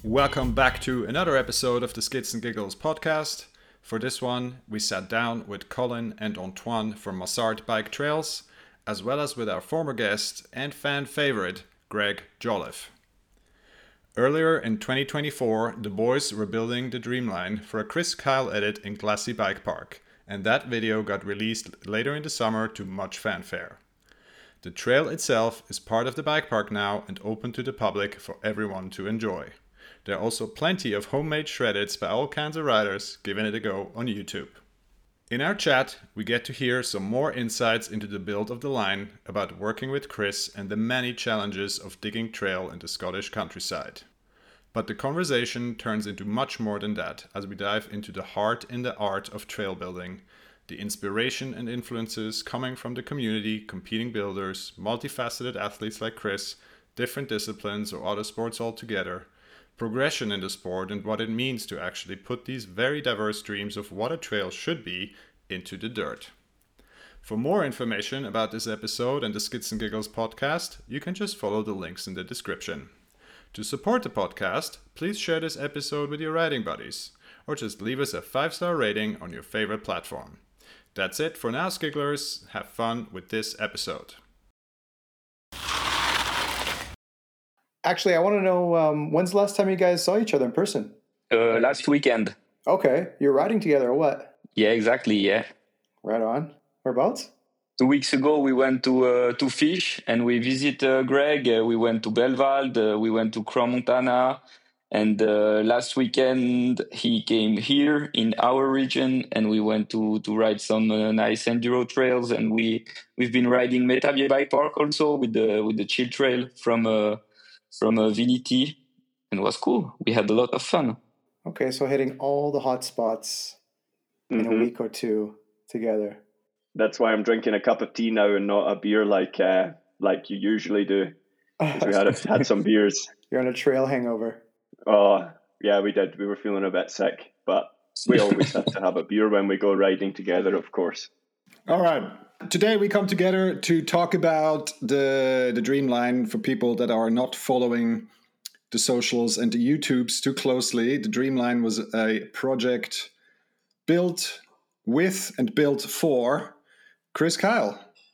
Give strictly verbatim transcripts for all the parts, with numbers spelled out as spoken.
Welcome back to another episode of the Skids and Giggles podcast. For this one, we sat down with Colin and Antoine from Massart Bike Trails, as well as with our former guest and fan favorite, Greg Jolliffe. Earlier in twenty twenty-four, the boys were building the Dreamline for a Chris Kyle edit in Glassy Bike Park, and that video got released later in the summer to much fanfare. The trail itself is part of the bike park now and open to the public for everyone to enjoy. There are also plenty of homemade shreddeds by all kinds of riders giving it a go on YouTube. In our chat, we get to hear some more insights into the build of the line, about working with Chris and the many challenges of digging trail in the Scottish countryside. But the conversation turns into much more than that as we dive into the heart and the art of trail building, the inspiration and influences coming from the community, competing builders, multifaceted athletes like Chris, different disciplines or other sports altogether, progression in the sport and what it means to actually put these very diverse dreams of what a trail should be into the dirt. For more information about this episode and the Skids and Giggles podcast, you can just follow the links in the description. To support the podcast, please share this episode with your riding buddies, or just leave us a five-star rating on your favorite platform. That's it for now, Skigglers. Have fun with this episode. Actually, I want to know, um, when's the last time you guys saw each other in person? Uh, last weekend. Okay. You're riding together or what? Yeah, exactly, yeah. Right on. Whereabouts? Two weeks ago, we went to uh, to Fish and we visit uh, Greg. Uh, we went to Belvald. Uh, we went to Crans-Montana. And uh, last weekend, he came here in our region and we went to, to ride some uh, nice enduro trails. And we, we've been riding Métabier Bike Park also with the with the chill trail from uh, from uh, Vinity. And it was cool. We had a lot of fun. Okay, so hitting all the hot spots in Mm-hmm. a week or two together. That's why I'm drinking a cup of tea now and not a beer like uh, like you usually do. 'Cause we had had some beers. You're on a trail hangover. Oh, yeah, we did. We were feeling a bit sick, but we always have to have a beer when we go riding together, of course. All right. Today we come together to talk about the, the Dreamline for people that are not following the socials and the YouTubes too closely. The Dreamline was a project built with and built for Chris Kyle.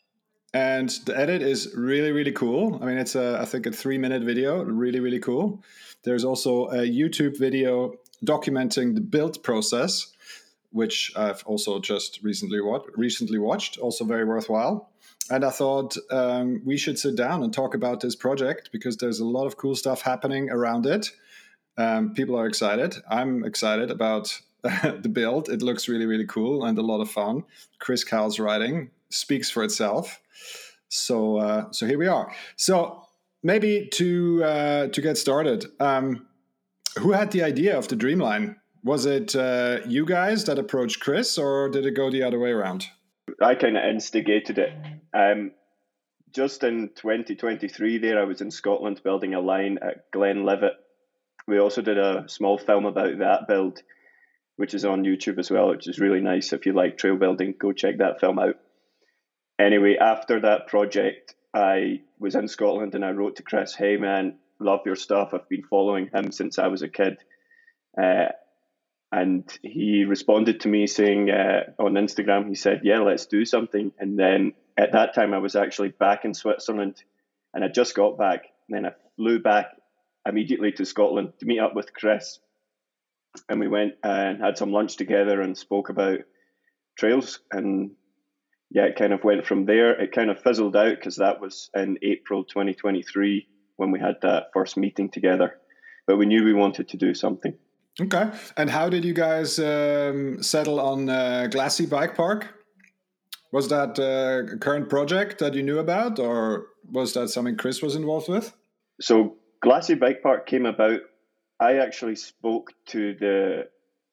And the edit is really, really cool. I mean, it's, a, I think, a three-minute video. Really, really cool. There's also a YouTube video documenting the build process, which I've also just recently, wa- recently watched. Also very worthwhile. And I thought um, we should sit down and talk about this project because there's a lot of cool stuff happening around it. Um, people are excited. I'm excited about the build. It looks really, really cool and a lot of fun. Chris Kyle's riding speaks for itself. So, uh, so here we are. So maybe to uh, to get started, um, who had the idea of the Dreamline? Was it uh, you guys that approached Chris, or did it go the other way around? I kind of instigated it. Um, just in twenty twenty-three there, I was in Scotland building a line at Glenlivet. We also did a small film about that build, which is on YouTube as well, which is really nice. If you like trail building, go check that film out. Anyway, after that project, I was in Scotland and I wrote to Chris, hey man, love your stuff. I've been following him since I was a kid. Uh, and he responded to me saying uh, on Instagram, he said, yeah, let's do something. And then at that time, I was actually back in Switzerland and I just got back. And then I flew back immediately to Scotland to meet up with Chris. And we went and had some lunch together and spoke about trails. And yeah, it kind of went from there. It kind of fizzled out because that was in April twenty twenty-three when we had that first meeting together. But we knew we wanted to do something. Okay. And how did you guys um, settle on uh, Glassy Bike Park? Was that uh, a current project that you knew about, or was that something Chris was involved with? So Glassy Bike Park came about. I actually spoke to the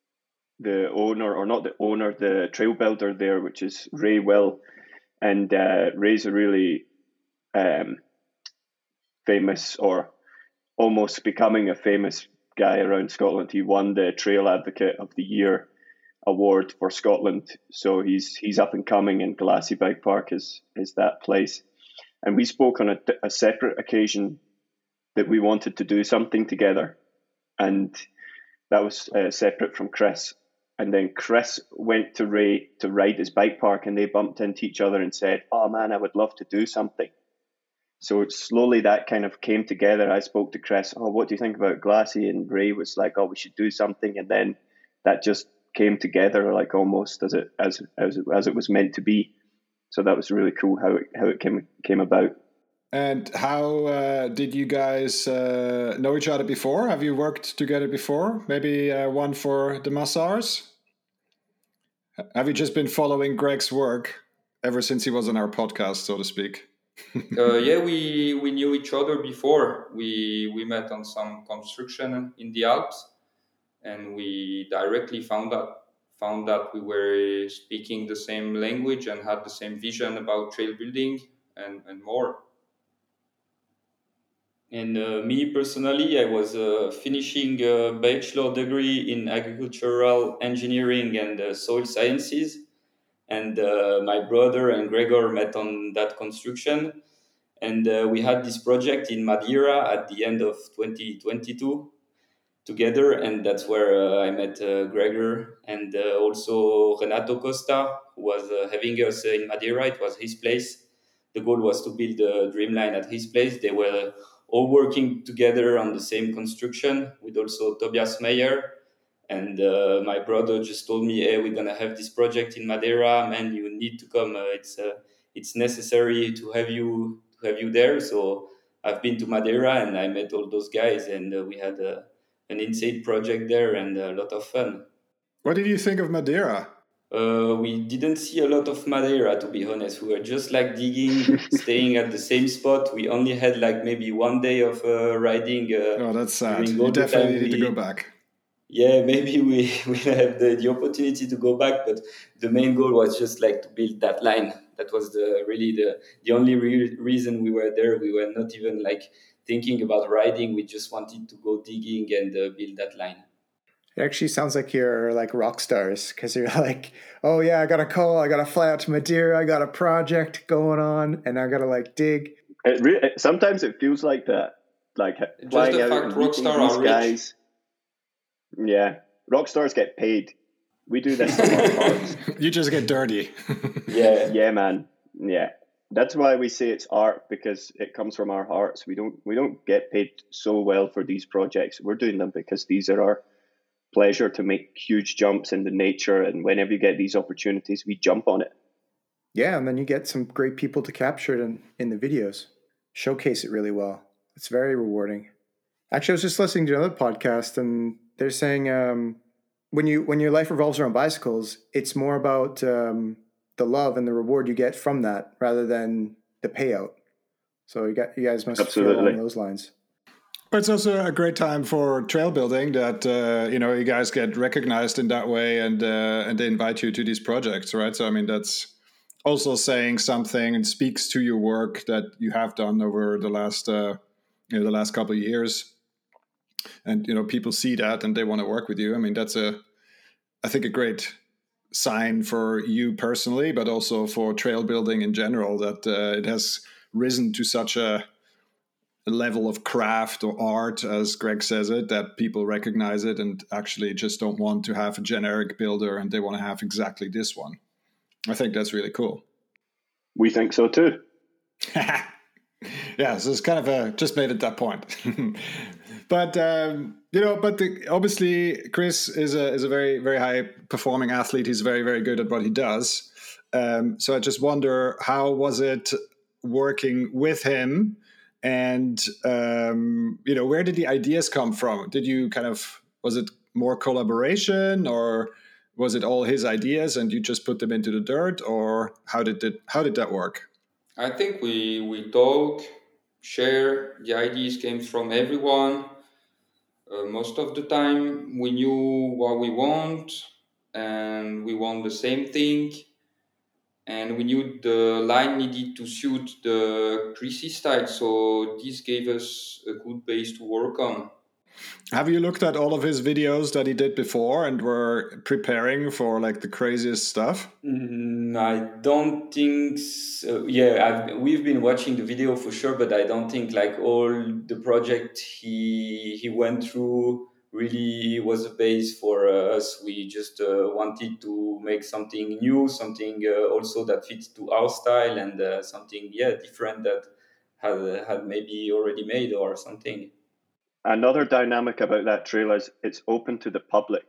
the owner, or not the owner, the trail builder there, which is Ray Will. And uh, Ray's a really um, famous, or almost becoming a famous guy around Scotland. He won the Trail Advocate of the Year award for Scotland. So he's he's up and coming, and Glassy Bike Park is, is that place. And we spoke on a, a separate occasion that we wanted to do something together. and that was uh, separate from Chris. And then Chris went to Ray to ride his bike park, and they bumped into each other and said, "Oh man, I would love to do something." So slowly that kind of came together. I spoke to Chris, "Oh, what do you think about Glassy?" And Ray was like, "Oh, we should do something." And then that just came together like almost as it as as as it was meant to be. So that was really cool how it how it came came about. And how uh, did you guys uh, know each other before? Have you worked together before? Maybe uh, one for the Massars? Have you just been following Greg's work ever since he was on our podcast, so to speak? uh, yeah, we we knew each other before. We we met on some construction in the Alps, and we directly found out found that we were speaking the same language and had the same vision about trail building and, and more. And uh, me personally, I was uh, finishing a bachelor degree in agricultural engineering and uh, soil sciences. And uh, my brother and Gregor met on that construction. And uh, we had this project in Madeira at the end of twenty twenty-two together. And that's where uh, I met uh, Gregor and uh, also Renato Costa, who was uh, having us in Madeira. It was his place. The goal was to build a Dreamline at his place. They were all working together on the same construction with also Tobias Meyer. And uh, my brother just told me, "Hey, we're gonna have this project in Madeira. Man, you need to come. Uh, it's uh, it's necessary to have you to have you there." So I've been to Madeira and I met all those guys, and uh, we had uh, an insane project there and a lot of fun. What did you think of Madeira? Uh, we didn't see a lot of Madeira, to be honest. We were just like digging, staying at the same spot. We only had like maybe one day of uh, riding. Uh, oh, that's sad. during You all the definitely time need we- to go back. Yeah, maybe we will have the, the opportunity to go back, but the main goal was just like to build that line. That was the really the the only re- reason we were there. We were not even like thinking about riding. We just wanted to go digging and uh, build that line. It actually sounds like you're like rock stars because you're like, "Oh yeah, I got a call. I got to fly out to Madeira. I got a project going on, and I got to like dig." It re- it, sometimes it feels like that, like Just flying the out fact and meeting Rockstar these are rich. guys. Yeah, rock stars get paid. We do this from our hearts. You just get dirty. Yeah, Yeah, man. Yeah, that's why we say it's art, because it comes from our hearts. We don't we don't get paid so well for these projects. We're doing them because these are our pleasure to make huge jumps into nature, and whenever you get these opportunities, we jump on it. Yeah, and then you get some great people to capture it in, in the videos, showcase it really well. It's very rewarding. Actually, I was just listening to another podcast, and they're saying um, when you when your life revolves around bicycles, it's more about um, the love and the reward you get from that rather than the payout. So you got you guys must feel Absolutely. along those lines. But it's also a great time for trail building that, uh, you know, you guys get recognized in that way, and uh, and they invite you to these projects, right? So, I mean, that's also saying something and speaks to your work that you have done over the last, uh, you know, the last couple of years. And, you know, people see that and they want to work with you. I mean, that's a, I think, a great sign for you personally, but also for trail building in general, that uh, it has risen to such a, a level of craft or art, as Greg says it, that people recognize it and actually just don't want to have a generic builder and they want to have exactly this one. I think that's really cool. We think so too. Yeah, so it's kind of a just made at that point. But um, you know, but the, obviously Chris is a is a very very high performing athlete. He's very very good at what he does. Um, so I just wonder, how was it working with him, and um, you know, where did the ideas come from? Did you kind of was it more collaboration, or was it all his ideas and you just put them into the dirt, or how did it how did that work? I think we we talk, share. The ideas came from everyone. Uh, most of the time, we knew what we want, and we want the same thing. And we knew the line needed to suit the Chrissy style, so this gave us a good base to work on. Have you looked at all of his videos that he did before and were preparing for like the craziest stuff? Mm, I don't think so. Yeah, I've, we've been watching the video for sure, but I don't think like all the project he he went through really was a base for uh, us. We just uh, wanted to make something new, something uh, also that fits to our style, and uh, something yeah different that had had maybe already made or something. Another dynamic about that trail is it's open to the public.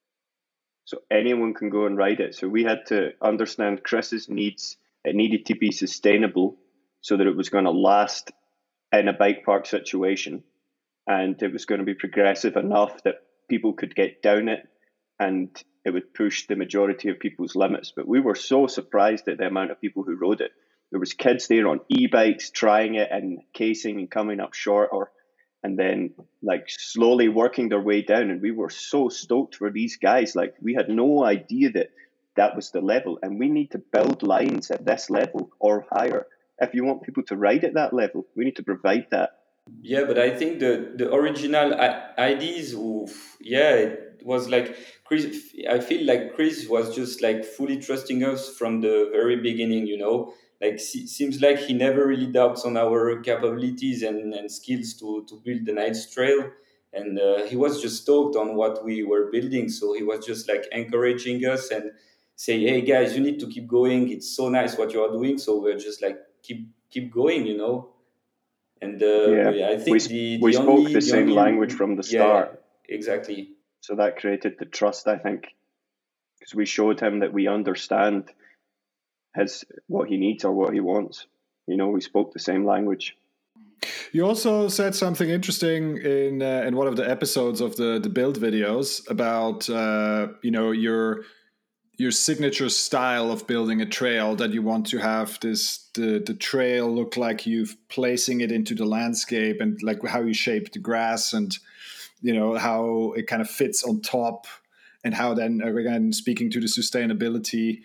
So anyone can go and ride it. So we had to understand Chris's needs. It needed to be sustainable so that it was going to last in a bike park situation. And it was going to be progressive enough that people could get down it and it would push the majority of people's limits. But we were so surprised at the amount of people who rode it. There was kids there on e-bikes trying it and casing and coming up short, or and then like slowly working their way down. And we were so stoked for these guys. Like we had no idea that that was the level. And we need to build lines at this level or higher. If you want people to ride at that level, we need to provide that. Yeah, but I think the the original I- ideas, oof, yeah, it was like Chris. I feel like Chris was just like fully trusting us from the very beginning. You know, like se- seems like he never really doubts on our capabilities and, and skills to to build the nice trail. And uh, he was just stoked on what we were building. So he was just like encouraging us and say, "Hey guys, you need to keep going. It's so nice what you are doing." So we're just like keep keep going. You know. And uh, Yeah, I we think the we the spoke only the the same only language from the yeah, yeah, start, exactly. so that created the trust, I think, because we showed him that we understand his what he needs or what he wants. You know, we spoke the same language. You also said something interesting in uh, in one of the episodes of the the build videos about uh, you know your your signature style of building a trail, that you want to have this the the trail look like you've placing it into the landscape, and like how you shape the grass, and you know how it kind of fits on top, and how then again speaking to the sustainability,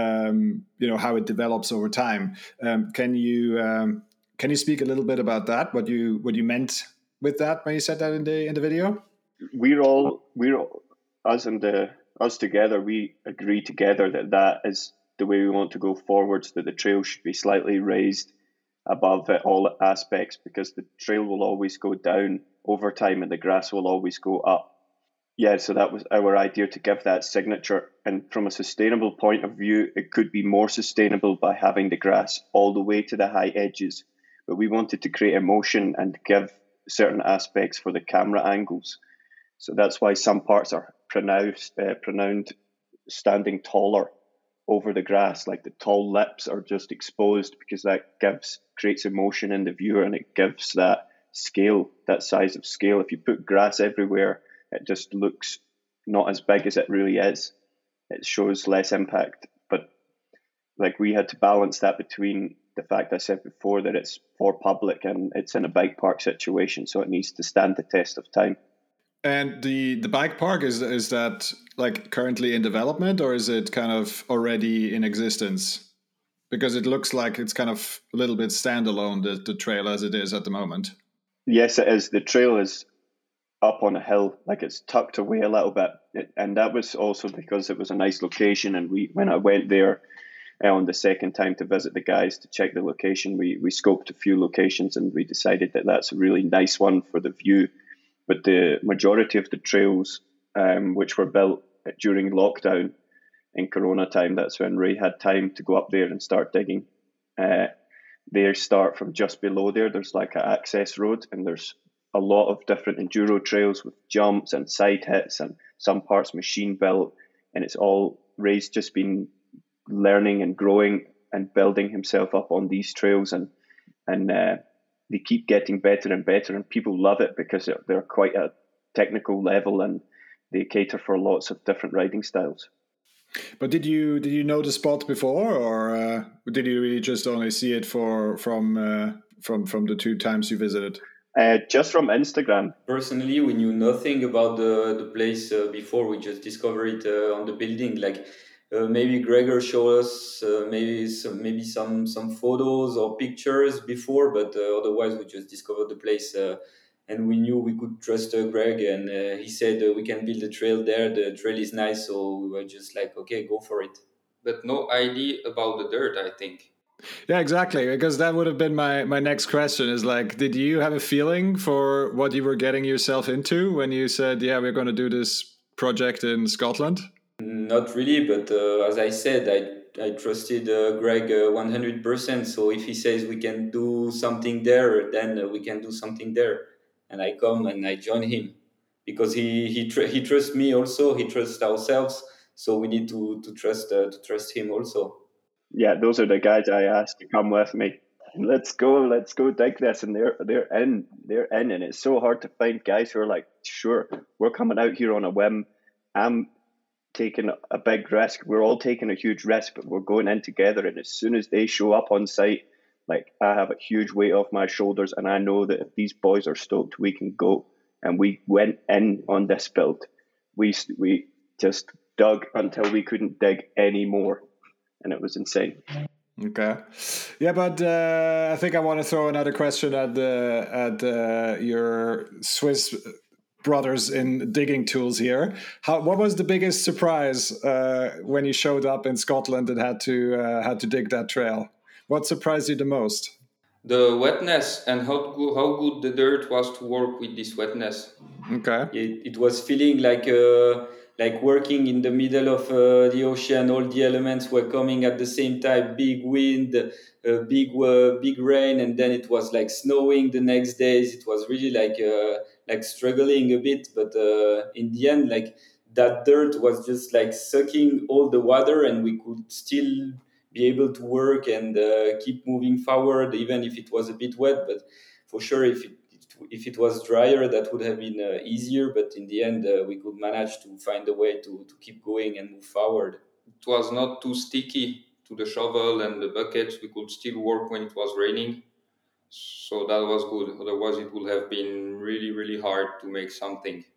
um, you know how it develops over time. Um, can you um, can you speak a little bit about that? What you what you meant with that when you said that in the in the video? We're all we're all, us and the us together. We agree together that that is the way we want to go forwards. That the trail should be slightly raised above it, all aspects, because the trail will always go down over time and the grass will always go up. Yeah, so that was our idea, to give that signature. And from a sustainable point of view, it could be more sustainable by having the grass all the way to the high edges. But we wanted to create emotion and give certain aspects for the camera angles. So that's why some parts are pronounced, uh, pronounced standing taller over the grass, like the tall lips are just exposed, because that gives creates emotion in the viewer, and it gives that scale, that size of scale. If you put grass everywhere, it just looks not as big as it really is. It shows less impact. But like we had to balance that between the fact I said before that it's for public and it's in a bike park situation, so it needs to stand the test of time. And the the bike park, is is that like currently in development, or is it kind of already in existence? Because it looks like it's kind of a little bit standalone, the, the trail as it is at the moment. Yes, it is. The trail is up on a hill, like it's tucked away a little bit, it, and that was also because it was a nice location. And we, when I went there uh, on the second time to visit the guys to check the location, we we scoped a few locations and we decided that that's a really nice one for the view. But the majority of the trails, um, which were built during lockdown in Corona time, that's when Ray had time to go up there and start digging. Uh, they start from just below there. There's like an access road, and there's a lot of different enduro trails with jumps and side hits, and some parts machine built. And it's all Ray's just been learning and growing and building himself up on these trails, and and uh, they keep getting better and better, and people love it because they're, they're quite a technical level and they cater for lots of different riding styles. But did you did you know the spot before, or uh, did you really just only see it for from uh, from from the two times you visited? Uh, just from Instagram. Personally, we knew nothing about the the place uh, before. We just discovered it uh, on the building. Like uh, maybe Gregor showed us uh, maybe some maybe some some photos or pictures before, but uh, otherwise we just discovered the place. Uh, and we knew we could trust uh, Greg, and uh, he said uh, we can build a trail there. The trail is nice, so we were just like, okay, go for it. But no idea about the dirt, I think. Yeah, exactly. Because that would have been my, my next question is like, did you have a feeling for what you were getting yourself into when you said, yeah, we're going to do this project in Scotland? Not really, but uh, as I said, I I trusted uh, Greg uh, one hundred percent. So if he says we can do something there, then uh, we can do something there. And I come and I join him because he he tr- he trusts me also. He trusts ourselves. So we need to to trust uh, to trust him also. Yeah, those are the guys I asked to come with me. Let's go, let's go dig this, and they're they're in, they're in, and it's so hard to find guys who are like, sure, we're coming out here on a whim. I'm taking a big risk. We're all taking a huge risk, but we're going in together. And as soon as they show up on site, like I have a huge weight off my shoulders, and I know that if these boys are stoked, we can go. And we went in on this build. We we just dug until we couldn't dig anymore, and it was insane. Okay, yeah, but uh, I think I want to throw another question at the at uh, your Swiss brothers in digging tools here. How what was the biggest surprise uh, when you showed up in Scotland and had to uh, had to dig that trail? What surprised you the most? The wetness and how good, how good the dirt was to work with this wetness. Okay. It, it was feeling like uh, like working in the middle of uh, the ocean. All the elements were coming at the same time. Big wind, uh, big uh, big rain, and then it was like snowing the next days. It was really like uh, like struggling a bit, but uh, in the end, like that dirt was just like sucking all the water, and we could still be able to work and uh, keep moving forward, even if it was a bit wet. But for sure, if it if it was drier, that would have been uh, easier. But in the end, uh, we could manage to find a way to, to keep going and move forward. It was not too sticky to the shovel and the buckets. We could still work when it was raining. So that was good. Otherwise, it would have been really, really hard to make something.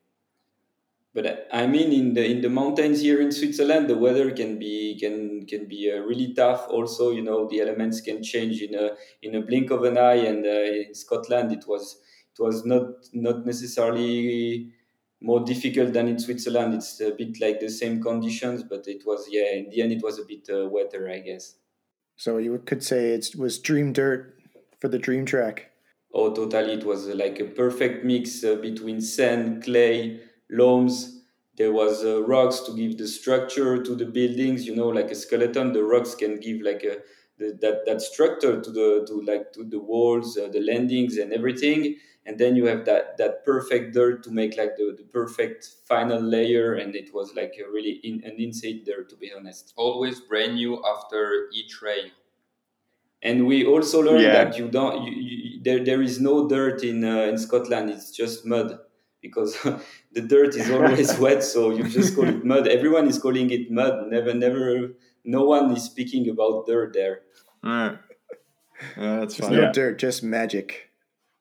But I mean, in the in the mountains here in Switzerland, the weather can be can can be uh, really tough. Also, you know, the elements can change in a in a blink of an eye. And uh, in Scotland, it was it was not not necessarily more difficult than in Switzerland. It's a bit like the same conditions, but it was yeah. In the end, it was a bit uh, wetter, I guess. So you could say it was dream dirt for the dream track. Oh, totally! It was uh, like a perfect mix uh, between sand, clay, loams. There was uh, rocks to give the structure to the buildings. You know, like a skeleton, the rocks can give like a the, that that structure to the to like to the walls, uh, the landings, and everything. And then you have that that perfect dirt to make like the, the perfect final layer. And it was like a really in, an insane dirt, to be honest. Always brand new after each rain. And we also learned Yeah. that you don't you, you, there there is no dirt in uh, in Scotland. It's just mud, because the dirt is always wet. So you just call it mud. Everyone is calling it mud. Never, never. No one is speaking about dirt there. All right. Yeah, that's There's fine. no Yeah. dirt, just magic.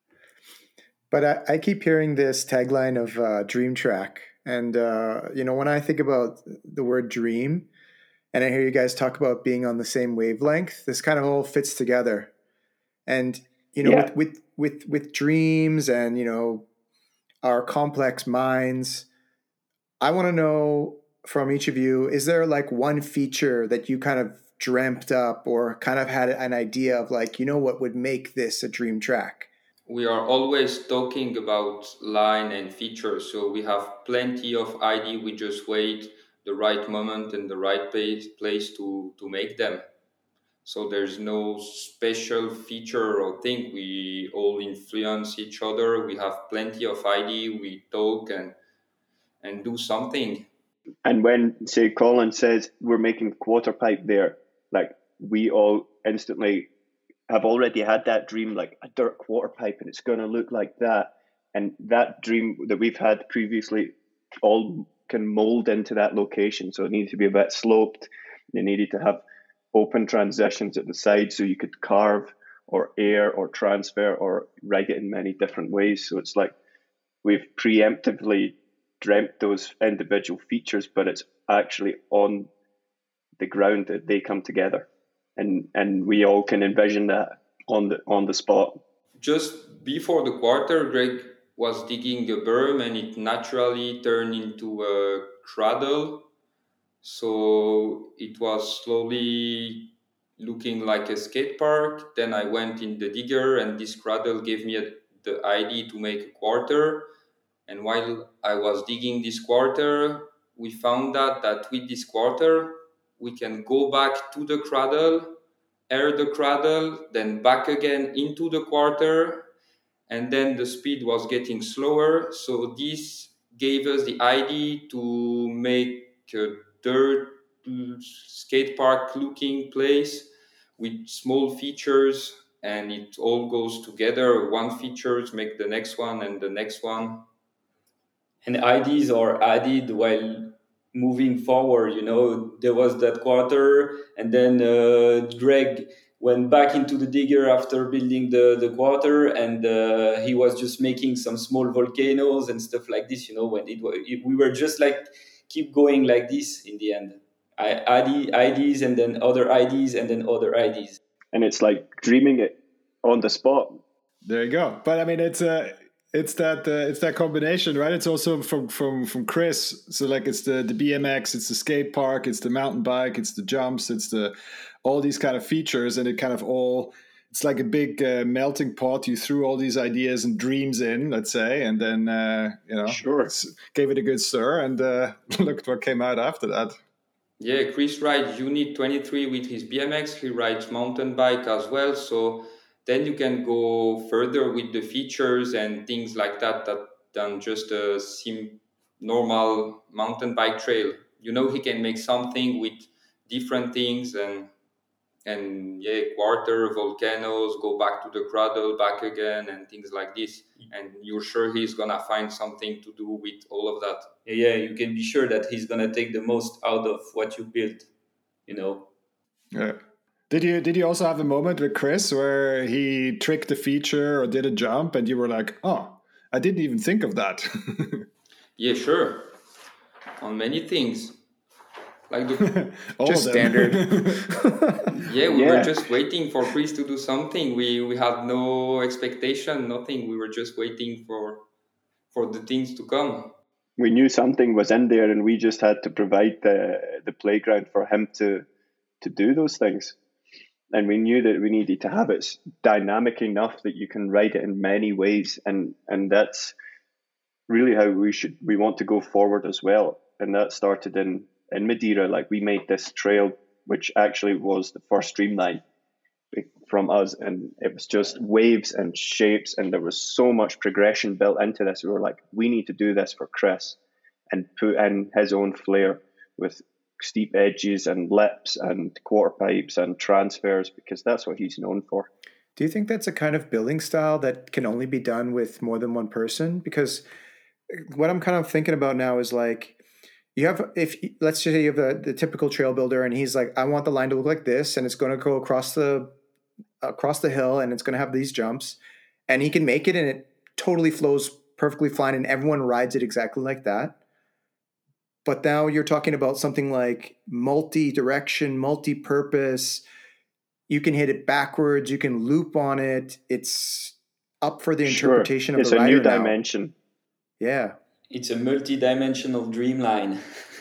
But I, I keep hearing this tagline of uh, dream track. And, uh, you know, when I think about the word dream, and I hear you guys talk about being on the same wavelength, this kind of all fits together. And, you know, Yeah. with, with, with, with dreams and, you know, our complex minds, I want to know from each of you, is there like one feature that you kind of dreamt up or kind of had an idea of like, you know, what would make this a dream track? We are always talking about line and features, so we have plenty of idea. We just wait the right moment and the right place, place to, to make them. So there's no special feature or thing. We all influence each other. We have plenty of idea. We talk and and do something. And when, say, Colin says we're making quarter pipe there, like we all instantly have already had that dream, like a dirt quarter pipe, and it's going to look like that. And that dream that we've had previously all can mold into that location. So it needed to be a bit sloped. It needed to have open transitions at the side so you could carve or air or transfer or rig it in many different ways. So it's like we've preemptively dreamt those individual features, but it's actually on the ground that they come together, and and we all can envision that on the on the spot. Just before the quarter, Greg was digging a berm and it naturally turned into a cradle. So it was slowly looking like a skate park. Then I went in the digger, and this cradle gave me a, the idea to make a quarter. And while I was digging this quarter, we found out that with this quarter, we can go back to the cradle, air the cradle, then back again into the quarter, and then the speed was getting slower. So this gave us the idea to make a dirt skate park looking place with small features, and it all goes together. One features make the next one and the next one. And ideas are added while moving forward. You know, there was that quarter, and then uh, Greg went back into the digger after building the, the quarter, and uh, he was just making some small volcanoes and stuff like this. You know, when it, it we were just like keep going like this in the end. I I Ds and then other I Ds and then other I Ds. And it's like dreaming it on the spot. There you go. But I mean, it's a. Uh... It's that uh, it's that combination, right? It's also from from from Chris. So like it's the the B M X, it's the skate park, it's the mountain bike, it's the jumps, it's the all these kind of features, and it kind of all it's like a big uh, melting pot. You threw all these ideas and dreams in, let's say, and then uh, you know, sure, gave it a good stir, and uh, looked what came out after that. Yeah, Chris rides Unit twenty-three with his B M X. He rides mountain bike as well, so. Then you can go further with the features and things like that, that than just a sim normal mountain bike trail. You know, he can make something with different things and and yeah, quarter, volcanoes, go back to the cradle, back again, and things like this. And you're sure he's gonna find something to do with all of that. Yeah, you can be sure that he's gonna take the most out of what you built. You know. Yeah. Did you did you also have a moment with Chris where he tricked a feature or did a jump and you were like, oh, I didn't even think of that? Yeah, sure. On many things. Like the just standard. Yeah, we yeah. were just waiting for Chris to do something. We we had no expectation, nothing. We were just waiting for for the things to come. We knew something was in there and we just had to provide the the playground for him to to do those things. And we knew that we needed to have it dynamic enough that you can ride it in many ways. And, and that's really how we should, we want to go forward as well. And that started in, in Madeira. Like we made this trail, which actually was the first Streamline from us. And it was just waves and shapes. And there was so much progression built into this. We were like, we need to do this for Chris and put in his own flair with steep edges and lips and quarter pipes and transfers, because that's what he's known for. Do you think that's a kind of building style that can only be done with more than one person? Because what I'm kind of thinking about now is like, you have, if let's say you have the, the typical trail builder and he's like, I want the line to look like this and it's going to go across the across the hill and it's going to have these jumps, and he can make it and it totally flows perfectly fine and everyone rides it exactly like that. But now you're talking about something like multi-direction, multi-purpose. You can hit it backwards. You can loop on it. It's up for the interpretation sure. of the rider now. It's a new dimension. Yeah. It's a multi-dimensional dreamline.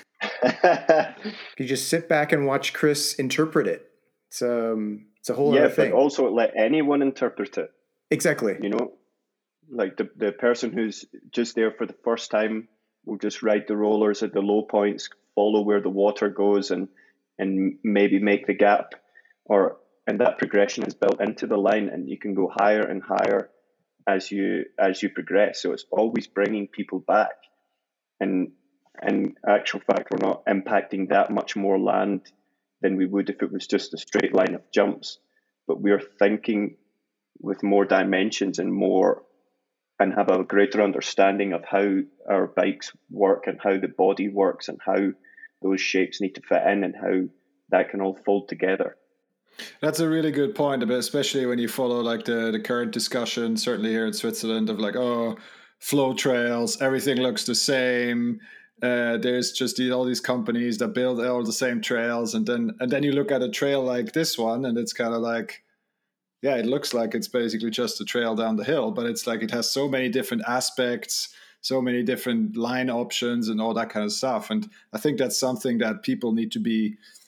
You just sit back and watch Chris interpret it. It's, um, it's a whole yeah, other thing. Yeah, but also let anyone interpret it. Exactly. You know, like the, the person who's just there for the first time will just ride the rollers at the low points, follow where the water goes, and and maybe make the gap, or and that progression is built into the line, and you can go higher and higher as you as you progress. So it's always bringing people back, and in actual fact, we're not impacting that much more land than we would if it was just a straight line of jumps. But we're thinking with more dimensions and more. And have a greater understanding of how our bikes work and how the body works and how those shapes need to fit in and how that can all fold together. That's a really good point, especially when you follow like the, the current discussion, certainly here in Switzerland, of like, oh, flow trails, everything looks the same. Uh, there's just these, all these companies that build all the same trails. And then, and then you look at a trail like this one and it's kind of like, yeah, it looks like it's basically just a trail down the hill, but it's like it has so many different aspects, so many different line options and all that kind of stuff. And I think that's something that people need to be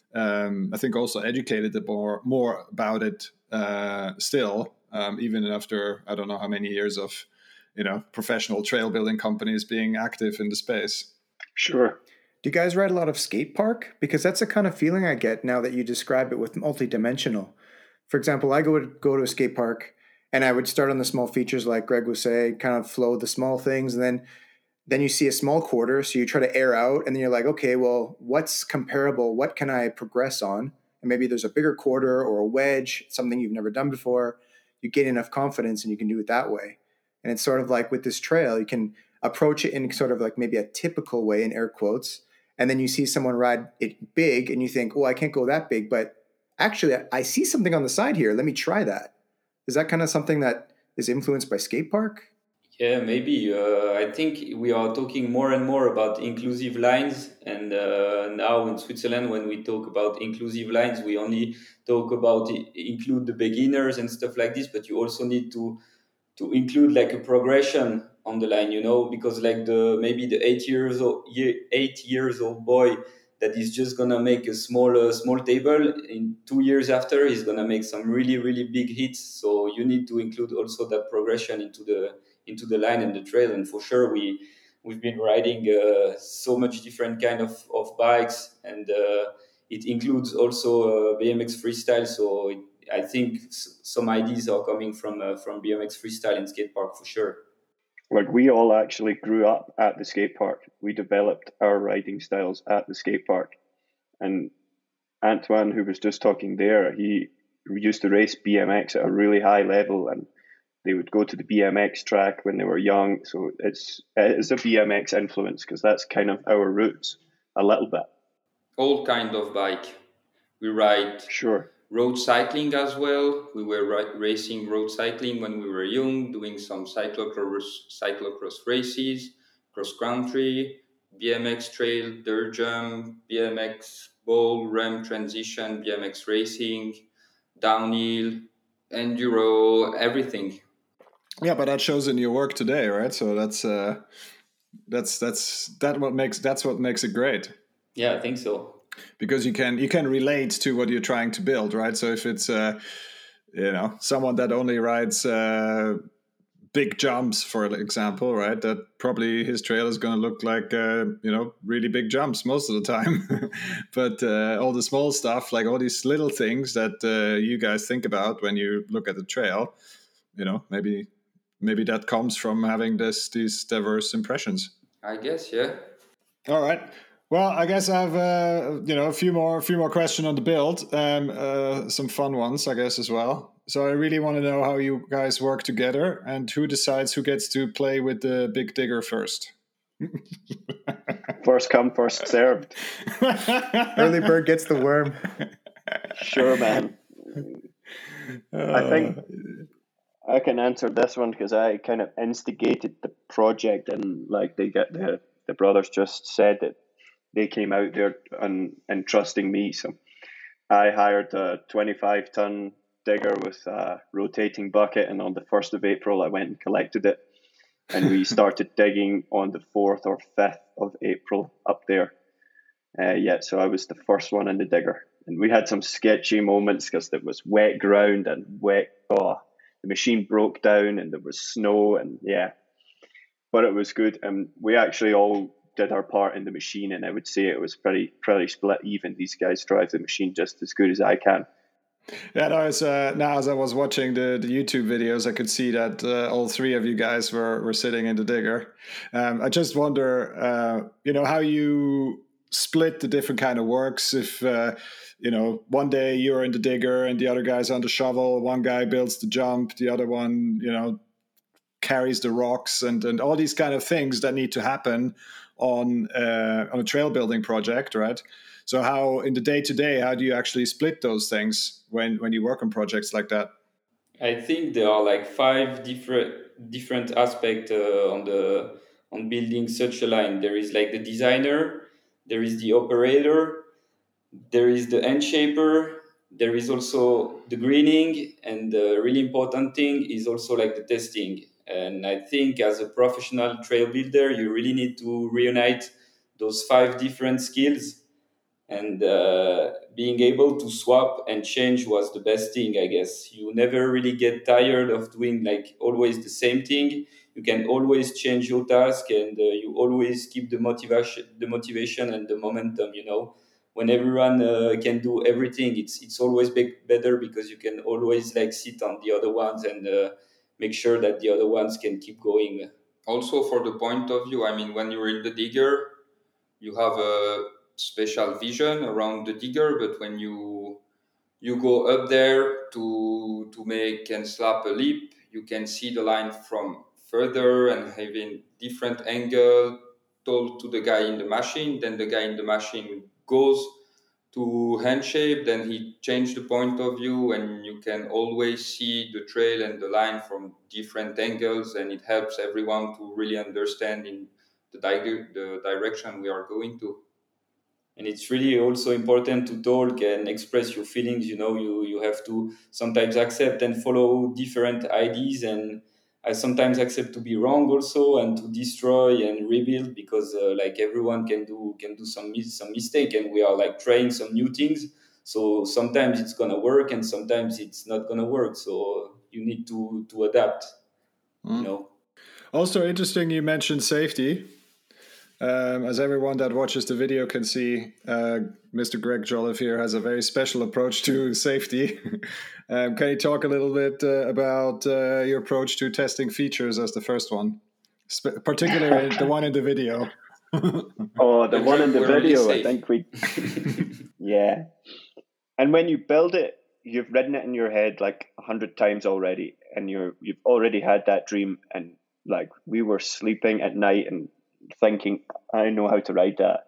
um, I think also educated it more more about it uh, still, um, even after I don't know how many years of you know professional trail building companies being active in the space. Sure. Do you guys ride a lot of skate park? Because that's the kind of feeling I get now that you describe it with multi-dimensional. For example, I go to go to a skate park and I would start on the small features like Greg was saying, kind of flow the small things, and then then you see a small quarter, so you try to air out, and then you're like, okay, well, what's comparable? What can I progress on? And maybe there's a bigger quarter or a wedge, something you've never done before. You gain enough confidence and you can do it that way. And it's sort of like with this trail, you can approach it in sort of like maybe a typical way in air quotes. And then you see someone ride it big and you think, oh, I can't go that big, but actually I see something on the side here. Let me try that. Is that kind of something that is influenced by skate park? Yeah, maybe. Uh, I think we are talking more and more about inclusive lines. And uh, now in Switzerland, when we talk about inclusive lines, we only talk about I- include the beginners and stuff like this. But you also need to to include like a progression on the line, you know, because like the maybe the eight years old year, eight years old boy that is just gonna make a small uh, small table in two years after he's gonna make some really really big hits. So you need to include also that progression into the into the line and the trail. And for sure we we've been riding uh, so much different kind of, of bikes, and uh, it includes also uh, B M X freestyle. So it, I think s- some ideas are coming from uh, from B M X freestyle and skate park for sure. Like we all actually grew up at the skate park. We developed our riding styles at the skate park. And Antoine, who was just talking there, he used to race B M X at a really high level, and they would go to the B M X track when they were young. So it's it's a B M X influence because that's kind of our roots a little bit. All kind of bike. We ride Sure. road cycling as well. We were ri- racing road cycling when we were young, doing some cyclocross cyclocross races, cross country, B M X trail, dirt jump, B M X bowl, ramp transition, B M X racing, downhill, enduro, everything. Yeah, but that shows in your work today, right? So that's uh, that's that's that what makes that's what makes it great. Yeah, I think so. Because you can you can relate to what you're trying to build, right? So if it's uh, you know someone that only rides uh, big jumps, for example, right? That probably his trail is going to look like uh, you know really big jumps most of the time. But uh, all the small stuff, like all these little things that uh, you guys think about when you look at the trail, you know, maybe maybe that comes from having this these diverse impressions. I guess, yeah. All right. Well, I guess I have uh, you know a few more a few more questions on the build, um, uh, some fun ones, I guess, as well. So I really want to know how you guys work together and who decides who gets to play with the big digger first. First come, first served. Early bird gets the worm. Sure, man. Uh, I think I can answer this one because I kind of instigated the project, and like they get the the brothers just said it. They came out there and and trusting me. So I hired a twenty-five ton digger with a rotating bucket, and on the first of April, I went and collected it, and we started digging on the fourth or fifth of April up there. Uh, yeah, so I was the first one in the digger, and we had some sketchy moments because there was wet ground and wet. Oh, the machine broke down, and there was snow, and yeah, but it was good. And we actually all did our part in the machine, and I would say it was pretty pretty split even. These guys drive the machine just as good as I can. Yeah, no, it's, uh, now as I was watching the, the YouTube videos, I could see that uh, all three of you guys were, were sitting in the digger. Um, I just wonder, uh, you know, how you split the different kind of works. If, uh, you know, one day you're in the digger and the other guy's on the shovel, one guy builds the jump, the other one, you know, carries the rocks and, and all these kind of things that need to happen on uh, on a trail building project, right? So how in the day to day, how do you actually split those things when, when you work on projects like that? I think there are like five different different aspects uh, on the on building such a line. There is like the designer, there is the operator, there is the end shaper, there is also the greening, and the really important thing is also like the testing. And I think as a professional trail builder, you really need to reunite those five different skills And uh, being able to swap and change was the best thing, I guess. You never really get tired of doing like always the same thing. You can always change your task, and uh, you always keep the motivation, the motivation and the momentum. You know, when everyone uh, can do everything, it's it's always be- better because you can always like sit on the other ones and uh, make sure that the other ones can keep going. Also, for the point of view, I mean, when you're in the digger, you have a special vision around the digger, but when you you go up there to to make and slap a leap, you can see the line from further and having different angle told to the guy in the machine. Then the guy in the machine goes to hand shape, then he changed the point of view, and you can always see the trail and the line from different angles, and it helps everyone to really understand in the, di- the direction we are going to. And it's really also important to talk and express your feelings. You know, you you have to sometimes accept and follow different ideas, and I sometimes accept to be wrong also, and to destroy and rebuild, because uh, like everyone can do can do some mis- some mistake, and we are like trying some new things. So sometimes it's gonna work and sometimes it's not gonna work, so you need to to adapt. Mm. You know, Also interesting you mentioned safety. Um, as everyone that watches the video can see, uh, Mister Greg Jolliffe here has a very special approach to safety. um, can you talk a little bit uh, about uh, your approach to testing features as the first one, Sp- particularly the one in the video? Oh, the When one we're- in the we're really video, I safe. think we, yeah. And when you build it, you've written it in your head like a hundred times already, and you're you've already had that dream. And like we were sleeping at night and thinking, I know how to ride that.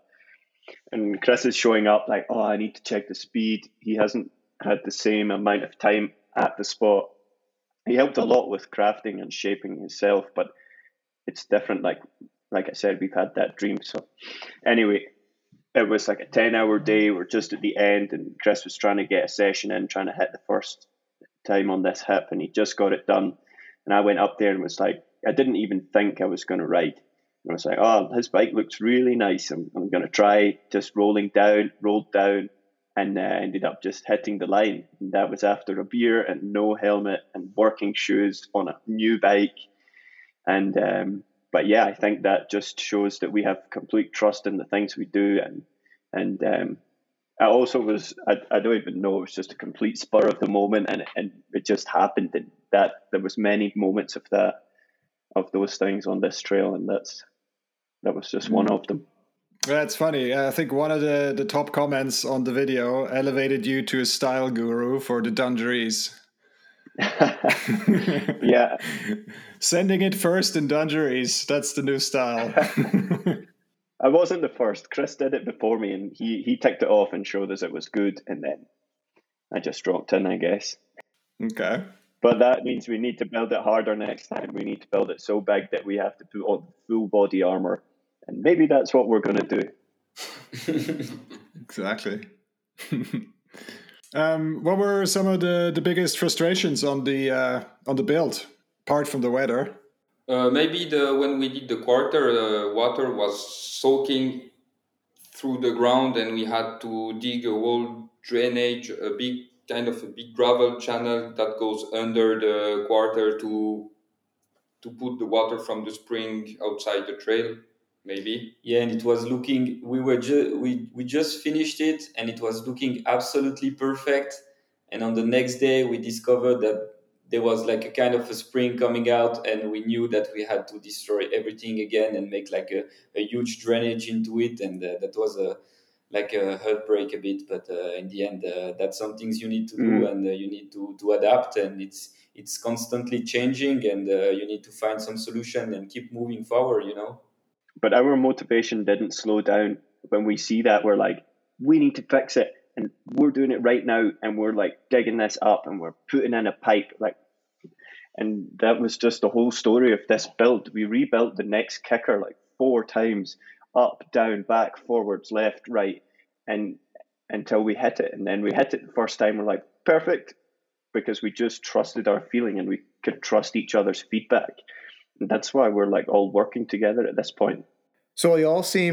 And Chris is showing up like, oh, I need to check the speed. He hasn't had the same amount of time at the spot. He helped a lot with crafting and shaping himself, but it's different. Like like I said, we've had that dream. So anyway, it was like a ten hour day. We're just at the end, and Chris was trying to get a session in, trying to hit the first time on this hip, and he just got it done. And I went up there and was like, I didn't even think I was going to ride. And I was like, oh, his bike looks really nice. I'm, I'm going to try just rolling down, rolled down, and uh, ended up just hitting the line. And that was after a beer and no helmet and working shoes on a new bike. And um, but yeah, I think that just shows that we have complete trust in the things we do. And and um, I also was, I, I don't even know, it was just a complete spur of the moment, and and it just happened. And that there was many moments of that, of those things on this trail, and that's that was just one of them. That's funny. I think one of the, the top comments on the video elevated you to a style guru for the dungarees. Yeah. Sending it first in dungarees. That's the new style. I wasn't the first. Chris did it before me, and he, he ticked it off and showed us it was good. And then I just dropped in, I guess. Okay. But that means we need to build it harder next time. We need to build it so big that we have to put on full body armor. And maybe that's what we're going to do. Exactly. um, what were some of the, the biggest frustrations on the uh, on the build, apart from the weather? Uh, maybe the when we did the quarter, uh, water was soaking through the ground, and we had to dig a whole drainage, a big kind of a big gravel channel that goes under the quarter to to put the water from the spring outside the trail. Maybe. Yeah, and it was looking. We were ju- we we just finished it, and it was looking absolutely perfect. And on the next day, we discovered that there was like a kind of a spring coming out, and we knew that we had to destroy everything again and make like a, a huge drainage into it, and uh, that was a like a heartbreak a bit. But uh, in the end, uh, that's some things you need to do, Mm. and uh, you need to to adapt, and it's it's constantly changing, and uh, you need to find some solution and keep moving forward. You know. But our motivation didn't slow down. When we see that, we're like, we need to fix it. And we're doing it right now. And we're like digging this up and we're putting in a pipe. Like, and that was just the whole story of this build. We rebuilt the next kicker like four times, up, down, back, forwards, left, right, and until we hit it. And then we hit it the first time. We're like, perfect, because we just trusted our feeling and we could trust each other's feedback. And that's why we're like all working together at this point. So you all seem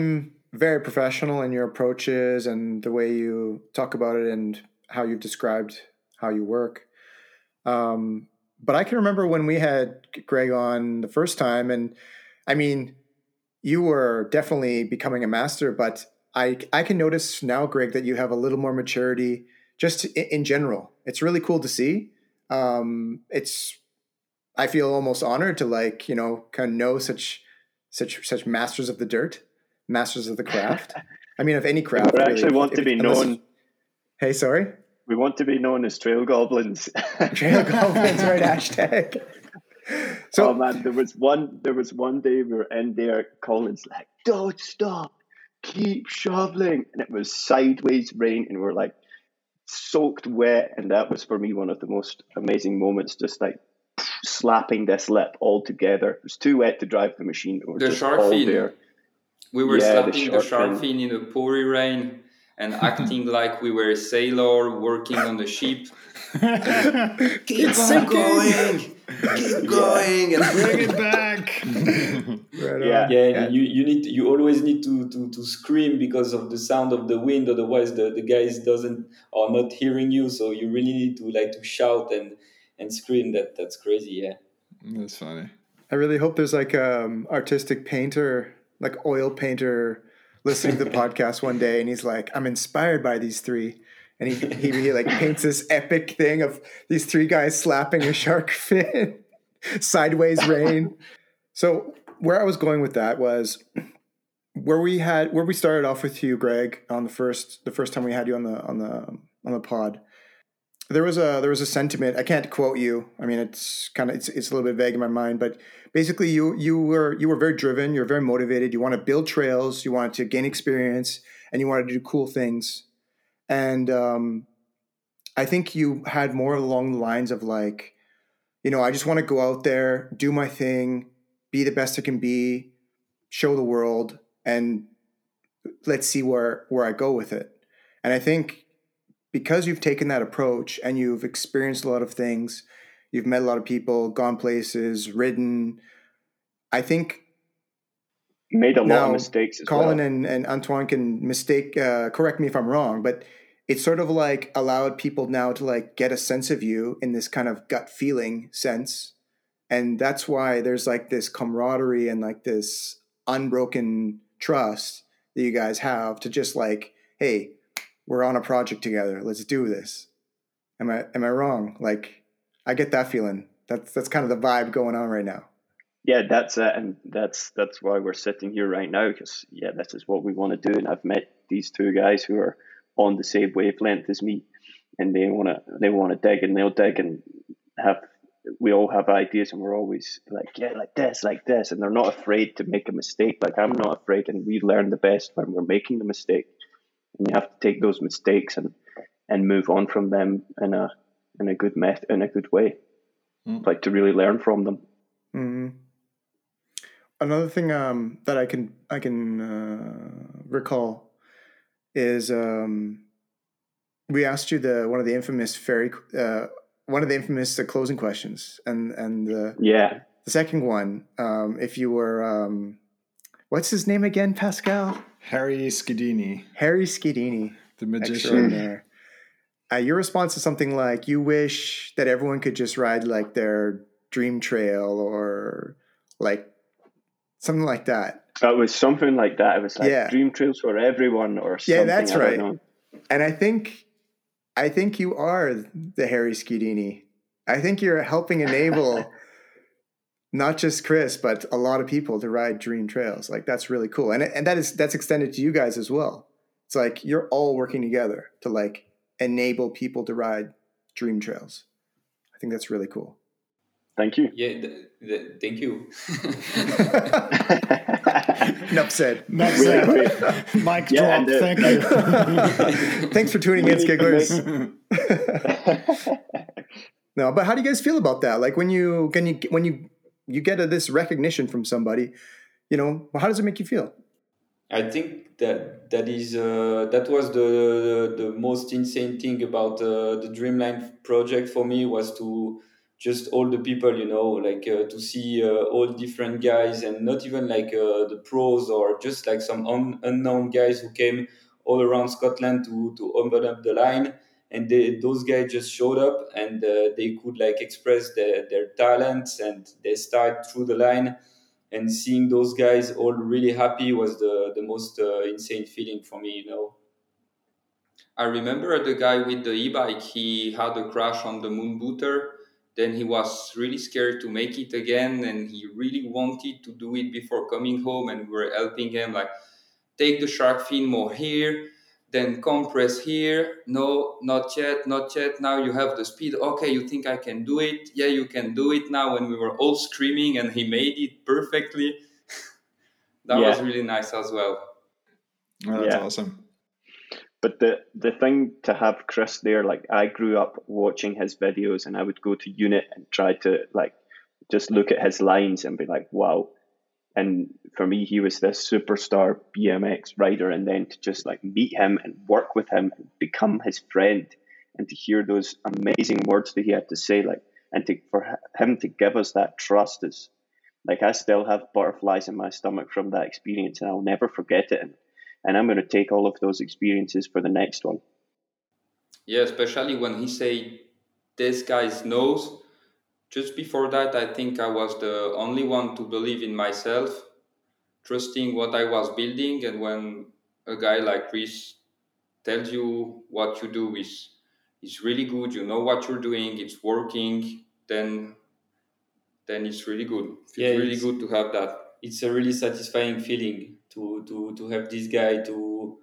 very professional in your approaches and the way you talk about it and how you've described how you work. Um, but I can remember when we had Greg on the first time, and I mean, you were definitely becoming a master, but I I can notice now, Greg, that you have a little more maturity just in, in general. It's really cool to see. Um, it's I feel almost honored to like, you know, kind of know such such such masters of the dirt, masters of the craft. I mean, of any craft. We really. actually want If- to be if- unless- known. Hey, sorry. We want to be known as trail goblins. Trail goblins, right? Hashtag. So, oh man, there was one. There was one day we were in there. Colin's like, "Don't stop, keep shoveling," and it was sideways rain, and we we're like soaked wet, and that was for me one of the most amazing moments. Just like slapping this lip all together. It was too wet to drive the machine. We were The just shark all fin. there. We were Yeah, the slapping the shark shark fin. fin in a pouring rain and acting like we were a sailor working on the ship. Keep It's on sinking. going, keep going, and Bring it back. right Yeah. on. yeah, and you you need you always need to, to to scream because of the sound of the wind. Otherwise, the, the guys doesn't are not hearing you. So you really need to like to shout and and scream. That that's crazy. Yeah. That's funny. I really hope there's like um artistic painter, like oil painter, listening to the podcast one day, and he's like, "I'm inspired by these three," and he he, he like paints this epic thing of these three guys slapping a shark fin, sideways rain. So where I was going with that was where we had where we started off with you, Greg, on the first the first time we had you on the on the on the pod. There was a there was a sentiment. I can't quote you. I mean, it's kind of it's it's a little bit vague in my mind, but basically, you you were you were very driven. You're very motivated. You want to build trails. You wanted to gain experience, and you wanted to do cool things. And um, I think you had more along the lines of like, you know, I just want to go out there, do my thing, be the best I can be, show the world, and let's see where where I go with it. And I think because you've taken that approach and you've experienced a lot of things, you've met a lot of people, gone places, ridden, I think Made a lot now of mistakes as Colin well. and, and Antoine can mistake, uh, correct me if I'm wrong, but it's sort of like allowed people now to like get a sense of you in this kind of gut feeling sense. And that's why there's like this camaraderie and like this unbroken trust that you guys have to just like, hey, we're on a project together. Let's do this. Am I am I wrong? Like, I get that feeling. That's that's kind of the vibe going on right now. Yeah, that's it, and that's that's why we're sitting here right now. Because yeah, this is what we want to do, and I've met these two guys who are on the same wavelength as me, and they want to they want to dig, and they'll dig, and have we all have ideas, and we're always like, yeah, like this, like this, and they're not afraid to make a mistake. Like I'm not afraid, and we learn the best when we're making the mistake. And you have to take those mistakes and, and move on from them in a in a good meth in a good way, mm. like to really learn from them. Mm-hmm. Another thing um, that I can I can uh, recall is um, we asked you the one of the infamous fairy uh, one of the infamous uh, closing questions, and and the yeah the second one, um, if you were um, what's his name again, Pascal? Harry Schedini. Harry Schedini. The magician. There. Uh, your response is something like, you wish that everyone could just ride like their dream trail or like something like that. It was something like that. It was like yeah. dream trails for everyone or something. Yeah, that's I right. don't know. And I think, I think you are the Harry Schedini. I think you're helping enable not just Chris, but a lot of people to ride dream trails. Like, that's really cool. And and that is, that's extended to you guys as well. It's like, you're all working together to like enable people to ride dream trails. I think that's really cool. Thank you. Yeah, th- th- thank you. Enough said. Enough said. Mic Yeah, drop. the, Thank you. Thanks for tuning We in, need to Skigglers. No, but how do you guys feel about that? Like when you, when you, when you, you get a, this recognition from somebody, you know, well, how does it make you feel? I think that that is uh, that was the, the the most insane thing about uh, the Dreamline project for me was to just all the people, you know, like uh, to see uh, all different guys, and not even like uh, the pros, or just like some un- unknown guys who came all around Scotland to to open up the line, and they, those guys just showed up, and uh, they could like express their, their talents, and they start through the line, and seeing those guys all really happy was the the most uh, insane feeling for me, you know. I remember the guy with the e-bike, he had a crash on the moon booter. Then he was really scared to make it again, and he really wanted to do it before coming home, and we were helping him, like, take the shark fin more here, then compress here. No, not yet, not yet. Now you have the speed. Okay, you think I can do it? Yeah, you can do it now. When we were all screaming and he made it perfectly, that Yeah. was really nice as well. Oh, that's Yeah. awesome. But the the thing to have Chris there, like I grew up watching his videos, and I would go to unit and try to like just look at his lines and be like, wow. And for me, he was this superstar B M X rider, and then to just like meet him and work with him and become his friend, and to hear those amazing words that he had to say, like, and to for him to give us that trust is like, I still have butterflies in my stomach from that experience, and I'll never forget it. And, and I'm going to take all of those experiences for the next one. Yeah, especially when he say, this guy's knows. Just before that, I think I was the only one to believe in myself, trusting what I was building. And when a guy like Chris tells you what you do is is really good, you know what you're doing, it's working, then then it's really good. It's Yeah, really it's- good to have that. It's a really satisfying feeling to to to have this guy to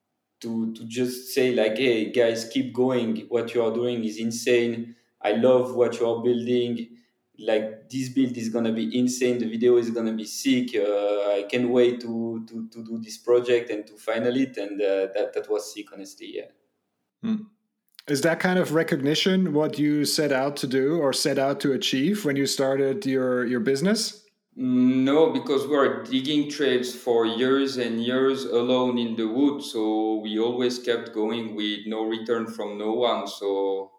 to to just say like, hey guys, keep going, what you are doing is insane, I love what you are building, like this build is gonna be insane, the video is gonna be sick, uh, I can't wait to, to to do this project and to final it, and uh, that that was sick, honestly. Yeah. Hmm. Is that kind of recognition what you set out to do or set out to achieve when you started your your business? No, because we are digging trails for years and years alone in the woods, so we always kept going with no return from no one. So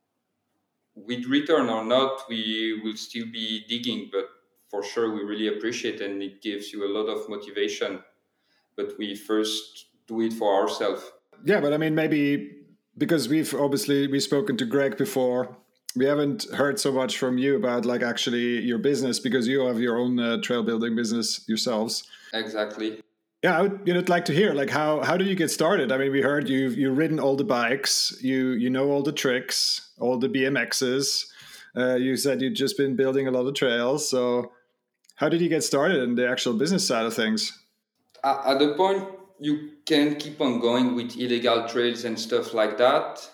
with return or not, we will still be digging, but for sure we really appreciate it, and it gives you a lot of motivation. But we first do it for ourselves. Yeah, but I mean, maybe because we've obviously we've spoken to Greg before, we haven't heard so much from you about like actually your business, because you have your own uh, trail building business yourselves. Exactly. Yeah, I would you know like to hear like how how did you get started? I mean, we heard you you've ridden all the bikes, you you know all the tricks, all the B M Xs. Uh, you said you'd just been building a lot of trails. So how did you get started in the actual business side of things? A- At the point, you can keep on going with illegal trails and stuff like that.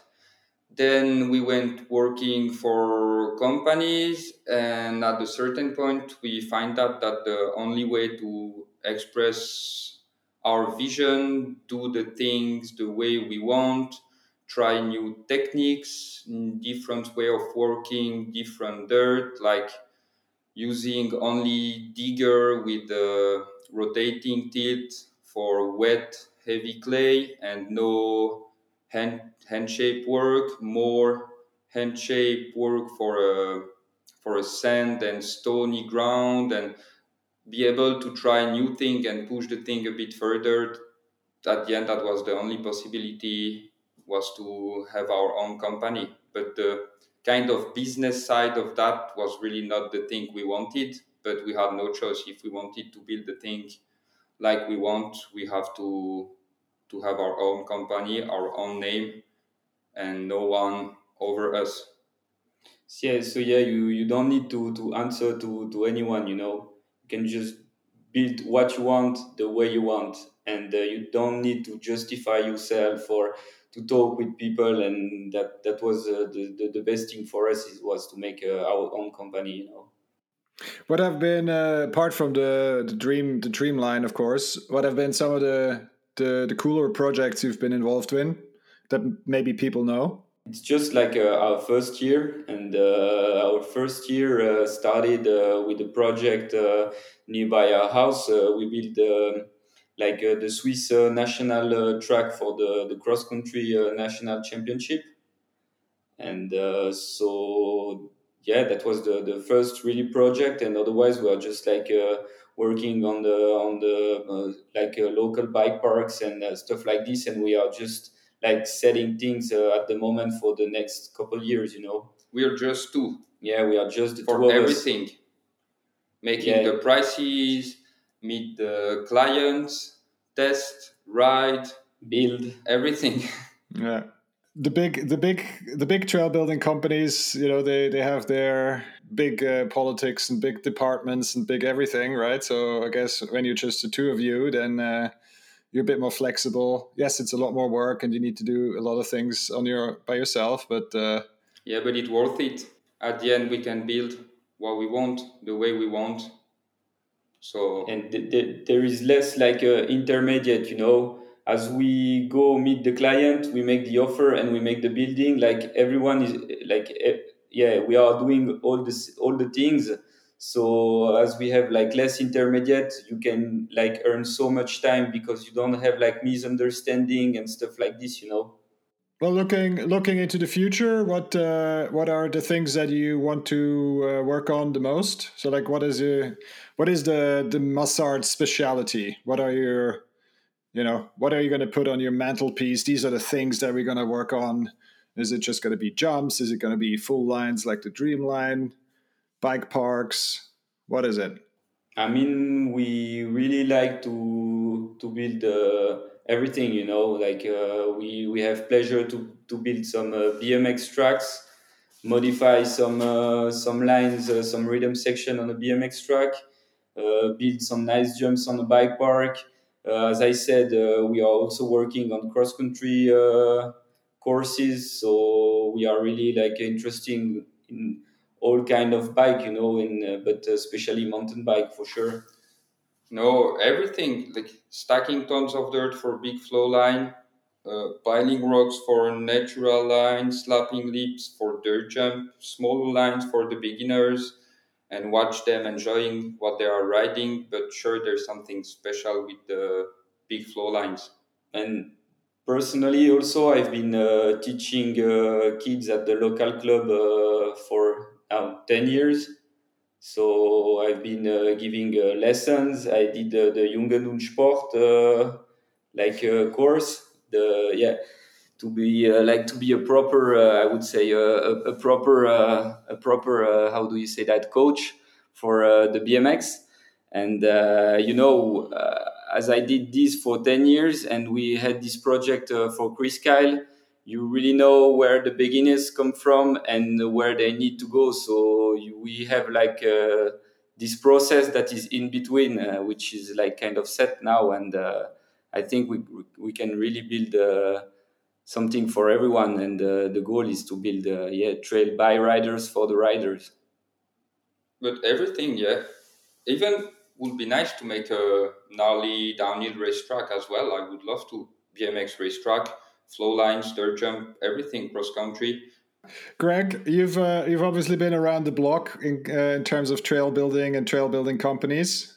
Then we went working for companies, and at a certain point, we find out that the only way to express our vision, do the things the way we want, try new techniques, mm, different way of working, different dirt, like using only digger with the rotating tilt for wet, heavy clay, and no hand hand shape work, more hand shape work for a for a sand and stony ground, and be able to try new thing and push the thing a bit further. At the end, that was the only possibility, was to have our own company. But the kind of business side of that was really not the thing we wanted, but we had no choice. If we wanted to build the thing like we want, we have to to have our own company, our own name, and no one over us. So, yeah, so yeah, you you don't need to to answer to to anyone, you know. You can just build what you want the way you want, and uh, you don't need to justify yourself or to talk with people, and that that was uh, the, the the best thing for us is, was to make uh, our own company, you know. What have been uh, apart from the the dream the dream line, of course? What have been some of the the, the cooler projects you've been involved in that maybe people know? It's just like uh, our first year, and uh, our first year uh, started uh, with a project uh, nearby our house. Uh, we built uh, like uh, the Swiss uh, national uh, track for the, the cross country uh, national championship, and uh, so yeah, that was the, the first really project, and otherwise we are just like uh, working on the on the uh, like uh, local bike parks and uh, stuff like this, and we are just like setting things uh, at the moment for the next couple years, you know. We are just two. Yeah, we are just the for two of us. everything, making Yeah. the prices, meet the clients, test, ride, build. everything. Yeah. The big, the big, the big trail building companies, you know, they, they have their big uh, politics and big departments and big everything, right? So I guess when you're just the two of you, then uh, you're a bit more flexible. Yes, it's a lot more work and you need to do a lot of things on your by yourself, but uh, Yeah, but it's worth it. At the end, we can build what we want, the way we want. So and th- th- there is less like uh, intermediate, you know. As we go meet the client, we make the offer and we make the building. Like everyone is like, eh, yeah, we are doing all this, all the things. So as we have like less intermediate, you can like earn so much time because you don't have like misunderstanding and stuff like this, you know. well, looking looking into the future, what uh, what are the things that you want to uh, work on the most? So, like, what is your, what is the the Massard speciality? What are your, you know, what are you going to put on your mantelpiece? These are the things that we're going to work on. Is it just going to be jumps? Is it going to be full lines like the Dreamline, bike parks? What is it? I mean, we really like to to build uh, everything, you know. Like uh, we we have pleasure to to build some uh, B M X tracks, modify some uh, some lines, uh, some rhythm section on a B M X track, uh, build some nice jumps on the bike park. Uh, as I said, uh, we are also working on cross country uh, courses, so we are really like interesting in all kind of bike, you know, in uh, but especially mountain bike for sure. no, everything like stacking tons of dirt for big flow line, uh, piling rocks for natural lines, slapping leaps for dirt jump, smaller lines for the beginners, and watch them enjoying what they are riding. But sure, there's something special with the big flow lines. And personally, also, I've been uh, teaching uh, kids at the local club uh, for now ten years. So I've been uh, giving uh, lessons. I did uh, the Jungen und Sport uh, like uh, course. The yeah, to be uh, like to be a proper, uh, I would say uh, a, a proper, uh, a proper. Uh, how do you say that? Coach for uh, the B M X. And uh, you know, uh, as I did this for ten years, and we had this project uh, for Chris Kyle, you really know where the beginners come from and where they need to go. So you, we have like uh, this process that is in between, uh, which is like kind of set now, and uh, I think we we can really build uh, something for everyone. And uh, the goal is to build uh, yeah trail by riders for the riders. But everything, yeah, even would be nice to make a gnarly downhill racetrack as well. I would love to B M X racetrack, flow lines, dirt jump, everything cross country. Greg, you've uh, you've obviously been around the block in uh, in terms of trail building and trail building companies.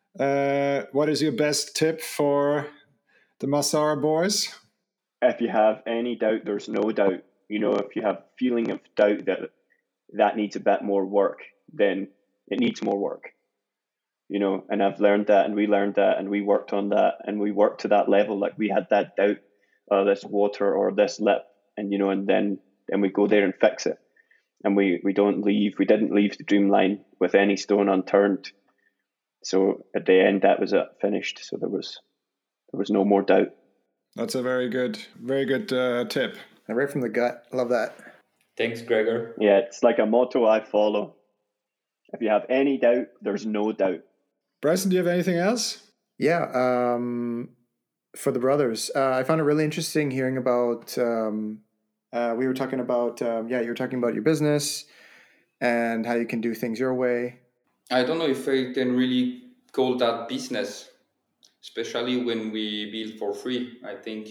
Uh, what is your best tip for the Massard boys? If you have any doubt, there's no doubt. You know, if you have feeling of doubt that that needs a bit more work, then it needs more work. You know, and I've learned that, and we learned that, and we worked on that, and we worked to that level. Like we had that doubt, oh, this water or this lip, and you know, and then then we go there and fix it, and we we don't leave. We didn't leave the Dreamline with any stone unturned. So at the end, that was it, finished. So there was there was no more doubt. That's a very good, very good uh, tip. And right from the gut. Love that. Thanks, Gregor. Yeah, it's like a motto I follow. If you have any doubt, there's no doubt. Bryson, do you have anything else? Yeah. Um, for the brothers, uh, I found it really interesting hearing about. Um, uh, we were talking about. Um, yeah, you were talking about your business and how you can do things your way. I don't know if I can really call that business, especially when we build for free. I think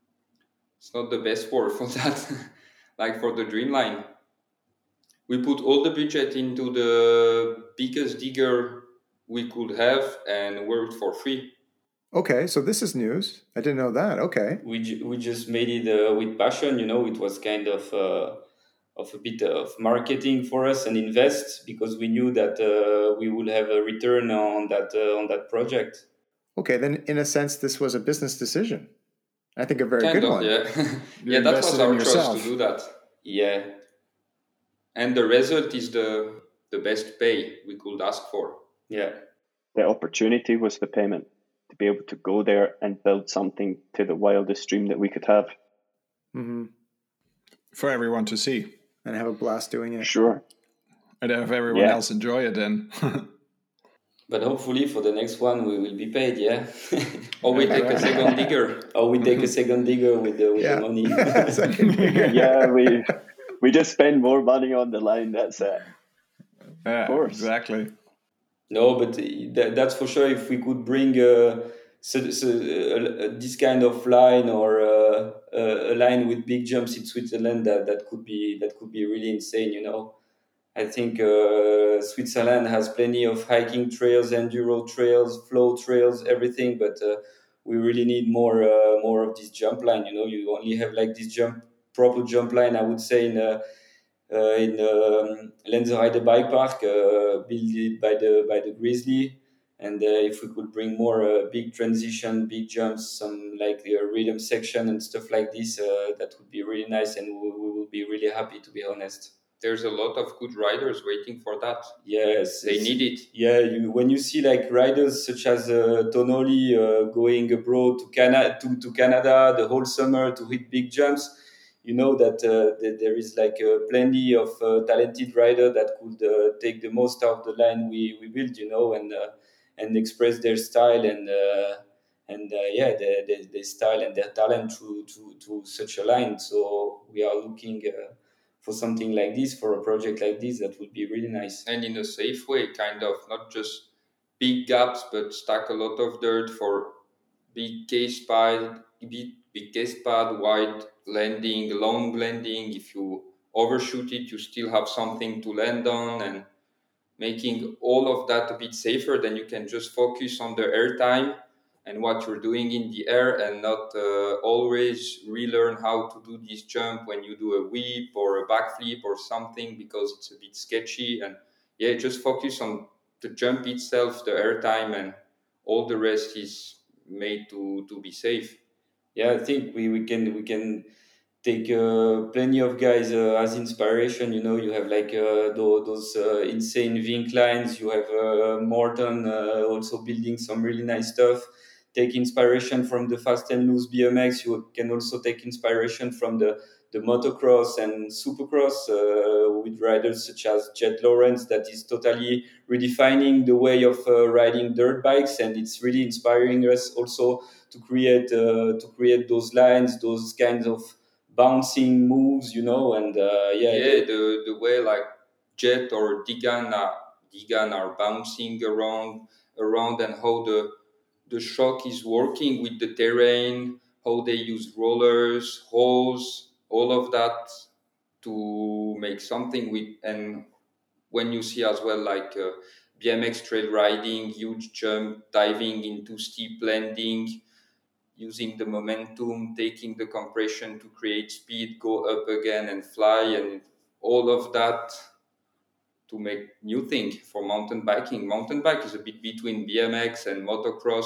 it's not the best word for that. Like for the Dreamline, we put all the budget into the biggest digger we could have and worked for free. Okay, so this is news. I didn't know that. Okay. We ju- we just made it uh, with passion, you know. It was kind of uh, of a bit of marketing for us and invest, because we knew that uh, we would have a return on that uh, on that project. Okay, then in a sense, this was a business decision. I think a very Kind good of, one. yeah. You Yeah, that invested was in our choice yourself. to do that. Yeah, And the result is the the best pay we could ask for. yeah. The opportunity was the payment to be able to go there and build something to the wildest dream that we could have. Mm-hmm. For everyone to see. And have a blast doing it. Sure. And have everyone Yeah. else enjoy it then. But hopefully for the next one we will be paid, yeah. Or we take a second digger. Or we take a second digger with the with Yeah. the money. Second digger. Yeah, we we just spend more money on the line. That's it. Yeah, course. exactly. No, but that, that's for sure. If we could bring uh, so, so, uh, this kind of line or uh, uh, a line with big jumps in Switzerland, that, that could be that could be really insane. You know, I think uh, Switzerland has plenty of hiking trails, enduro trails, flow trails, everything. But uh, we really need more uh, more of this jump line. You know, you only have like this jump proper jump line, I would say, in. Uh, uh, in um, Lenzerheide Bike Park, uh, built by the by the Grizzly. And uh, if we could bring more uh, big transition, big jumps, some like a rhythm section and stuff like this, uh, that would be really nice, and we, we will be really happy, to be honest. There's a lot of good riders waiting for that. Yes, They need it. Yeah, you, when you see like riders such as uh, Tonoli uh, going abroad to Canada, to, to Canada the whole summer to hit big jumps, you know that, uh, that there is like uh, plenty of uh, talented rider that could uh, take the most out of the line we, we build, you know, and uh, and express their style and uh, and uh, yeah, their, their, their style and their talent through to, to such a line. So we are looking uh, for something like this, for a project like this, that would be really nice. And in a safe way, kind of, not just big gaps, but stack a lot of dirt for big case pad, big, big case pad, wide landing, long landing. If you overshoot it, you still have something to land on, and making all of that a bit safer. Then you can just focus on the air time and what you're doing in the air, and not uh, always relearn how to do this jump when you do a whip or a backflip or something, because it's a bit sketchy. And yeah, just focus on the jump itself, the air time, and all the rest is made to to be safe. Yeah, I think we, we can we can take uh, plenty of guys uh, as inspiration. You know, you have like uh, those, those uh, insane Vink lines. You have uh, Morton uh, also building some really nice stuff. Take inspiration from the fast and loose B M X. You can also take inspiration from the the motocross and supercross uh, with riders such as Jet Lawrence, that is totally redefining the way of uh, riding dirt bikes, and it's really inspiring us also to create uh, to create those lines, those kinds of bouncing moves, you know. And uh, yeah, Yeah, the the way like Jet or Digan are, Digan are bouncing around around and how the the shock is working with the terrain, how they use rollers, hose, all of that to make something with. And when you see as well like uh, B M X trail riding, huge jump, diving into steep landing, using the momentum, taking the compression to create speed, go up again and fly, and all of that to make new thing for mountain biking. Mountain bike is a bit between B M X and motocross,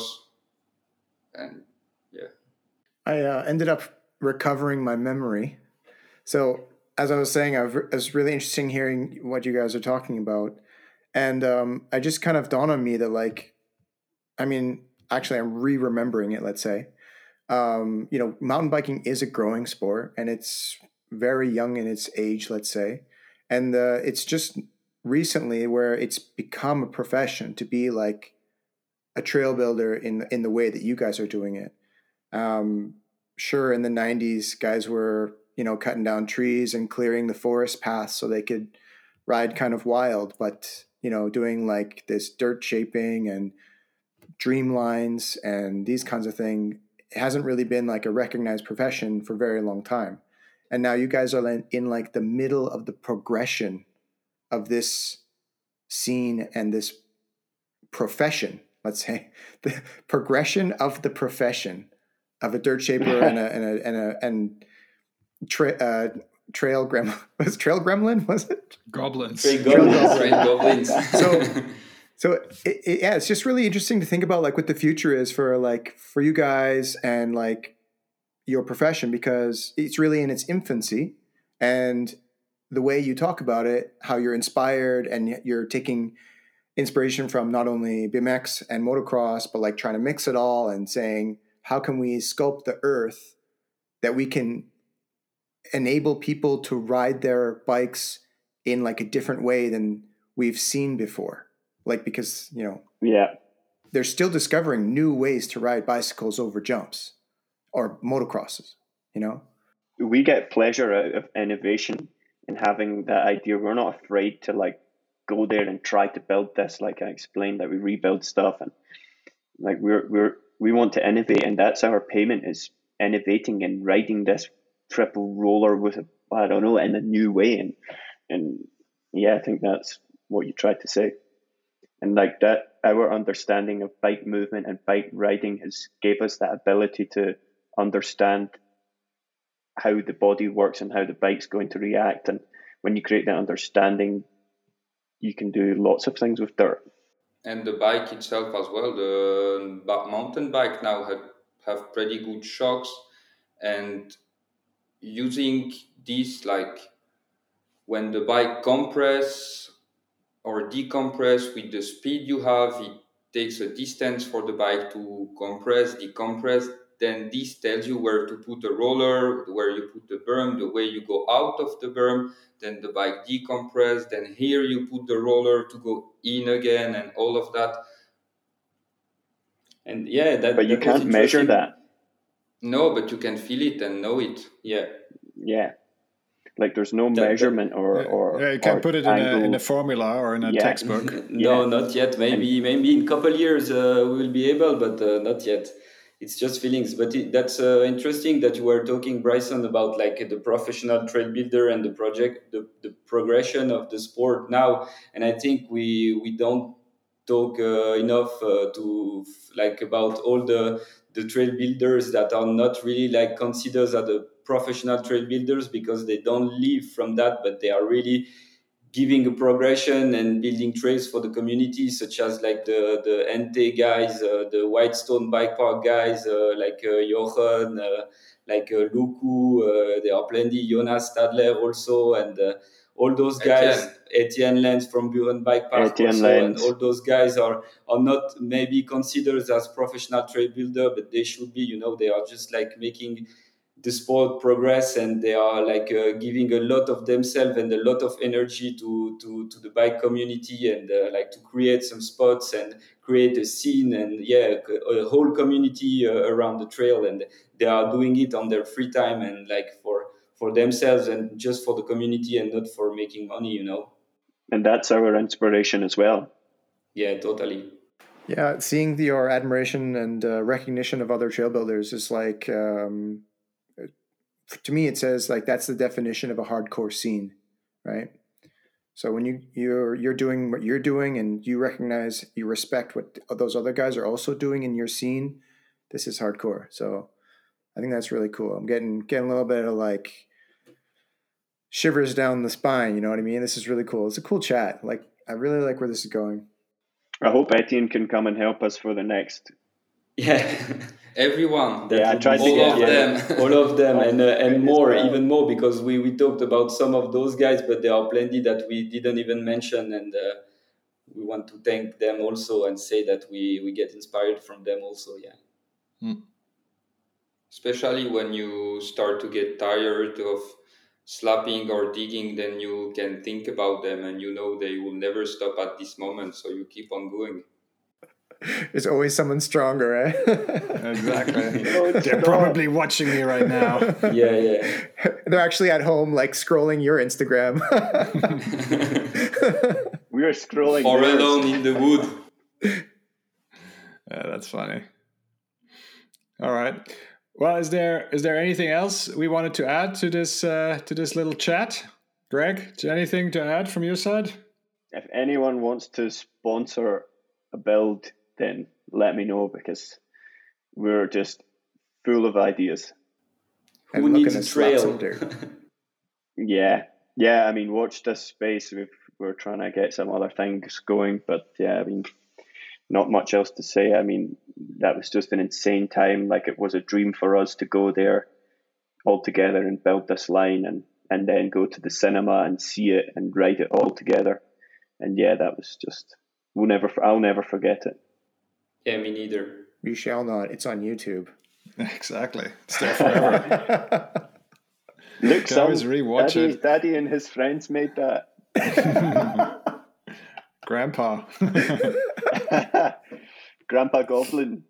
and yeah. I uh, ended up recovering my memory. So as I was saying, I've, it was really interesting hearing what you guys are talking about. And um, I just kind of dawned on me that, like, I mean, actually, I'm re-remembering it, let's say. Um, you know, mountain biking is a growing sport, and it's very young in its age, let's say. And uh, it's just recently where it's become a profession to be like a trail builder in, in the way that you guys are doing it. Um, sure, in the nineties, guys were, you know, cutting down trees and clearing the forest paths so they could ride kind of wild, but, you know, doing like this dirt shaping and dreamlines and these kinds of things, it hasn't really been like a recognized profession for a very long time. And now you guys are in, in like the middle of the progression of this scene and this profession, let's say, the progression of the profession of a dirt shaper and a and a and a and tra- uh, trail gremlin. Was it trail gremlin? Was it Goblins. Trail goblins. Trail goblins. So, so it, it, yeah, it's just really interesting to think about like what the future is for like for you guys and like your profession, because it's really in its infancy, and the way you talk about it, how you're inspired and you're taking inspiration from not only B M X and motocross, but like trying to mix it all and saying, how can we sculpt the earth that we can enable people to ride their bikes in like a different way than we've seen before? Like, because, you know, yeah, they're still discovering new ways to ride bicycles over jumps or motocrosses, you know? We get pleasure out of innovation and having that idea. We're not afraid to like go there and try to build this. Like I explained, that we rebuild stuff, and like we're we're we want to innovate, and that's our payment, is innovating and riding this triple roller with a, I don't know, in a new way. And and yeah, I think that's what you tried to say. And like that, our understanding of bike movement and bike riding has gave us that ability to understand how the body works and how the bike's going to react. And when you create that understanding, you can do lots of things with dirt. And the bike itself as well, the mountain bike now have, have pretty good shocks, and using this, like when the bike compress or decompress with the speed you have, it takes a distance for the bike to compress, decompress. Then this tells you where to put the roller, where you put the berm, the way you go out of the berm. Then the bike decompress. Then here you put the roller to go in again, and all of that. And yeah, that. But you that can't measure that. No, but you can feel it and know it. Yeah. Yeah. Like there's no That- measurement or Yeah, or yeah, you can't or put it in a, angle. in a formula or in a Yeah. textbook. No, Yeah. not yet. Maybe maybe in a couple years uh, we will be able, but uh, not yet. It's just feelings. But it, that's uh, interesting that you were talking, Bryson, about like the professional trail builder and the project, the, the progression of the sport now. And I think we we don't talk uh, enough uh, to like about all the the trail builders that are not really like considered as the professional trail builders, because they don't live from that, but they are really giving a progression and building trails for the community, such as like the the N T guys, uh, the Whitestone Bike Park guys, uh, like uh, Jochen, uh, like uh, Luku. Uh, there are plenty. Jonas Stadler also, and uh, all those guys. Etienne. Etienne Lenz from Buren Bike Park Etienne also, and Lenz. all those guys are are not maybe considered as professional trail builder, but they should be. You know, they are just like making the sport progress, and they are like uh, giving a lot of themselves and a lot of energy to to, to the bike community, and uh, like to create some spots and create a scene, and yeah, a whole community uh, around the trail. And they are doing it on their free time and like for for themselves and just for the community, and not for making money, you know. And that's our inspiration as well. Yeah, totally. Yeah, seeing the, your admiration and uh, recognition of other trail builders is like, um, to me, it says like that's the definition of a hardcore scene, right? So when you you're you're doing what you're doing, and you recognize, you respect what those other guys are also doing in your scene, this is hardcore. So I think that's really cool. I'm getting getting a little bit of like shivers down the spine. You know what I mean? This is really cool. It's a cool chat. Like I really like where this is going. I hope Etienne can come and help us for the next. Yeah. Everyone. That Yeah, I would tried be to all get of yeah. them. all of them, and uh, and As more, well. even more, because we, we talked about some of those guys, but there are plenty that we didn't even mention, and uh, we want to thank them also and say that we, we get inspired from them also. Yeah. Especially when you start to get tired of slapping or digging, then you can think about them, and you know they will never stop at this moment, so you keep on going. There's always someone stronger, eh? Exactly. Oh, They're stop. probably watching me right now. Yeah, yeah. They're actually at home, like scrolling your Instagram. We are scrolling. Or theirs. alone in the wood. Yeah, that's funny. All right. Well, is there is there anything else we wanted to add to this uh, to this little chat? Greg, is there anything to add from your side? If anyone wants to sponsor a build, then let me know, because we're just full of ideas. And Who looking needs a to slap trail? some dirt. Yeah, yeah. I mean, watch this space. We've, we're trying to get some other things going, but yeah, I mean, not much else to say. I mean, that was just an insane time. Like, it was a dream for us to go there all together and build this line, and and then go to the cinema and see it and ride it all together. And yeah, that was just, we'll never. I'll never forget it. Yeah, me neither. You shall not. It's on YouTube. Exactly. It's there forever. Look, Can always rewatch Daddy, it. Daddy and his friends made that. Grandpa. Grandpa Goblin.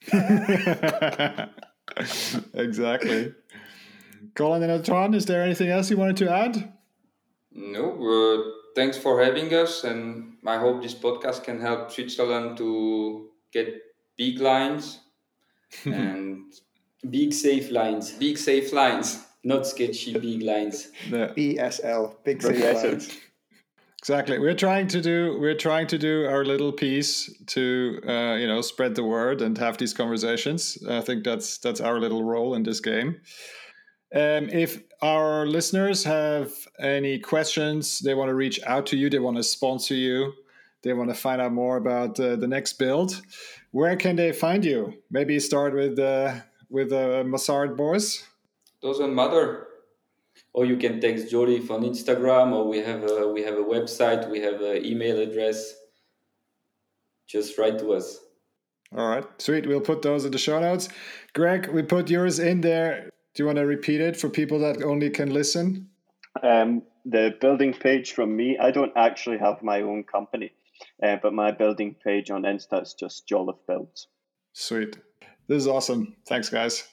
Exactly. Colin and Antoine, is there anything else you wanted to add? No, uh, thanks for having us, and I hope this podcast can help Switzerland to get big lines and Big safe lines, big safe lines. not sketchy big lines. Yeah. B S L, big safe Progressive. lines. Exactly. We're trying to do we're trying to do our little piece to uh, you know spread the word and have these conversations. I think that's that's our little role in this game. Um, if our listeners have any questions, they want to reach out to you, they want to sponsor you, they want to find out more about uh, the next build, where can they find you? Maybe start with uh, with uh, Massart boys. Doesn't matter. Or you can text Joliffe on Instagram, or we have a we have a website, we have an email address. Just write to us. All right, sweet. We'll put those in the show notes. Greg, we put yours in there. Do you want to repeat it for people that only can listen? Um, the building page from me, I don't actually have my own company, uh, but my building page on Insta is just Jolliffe Builds. Sweet. This is awesome. Thanks, guys.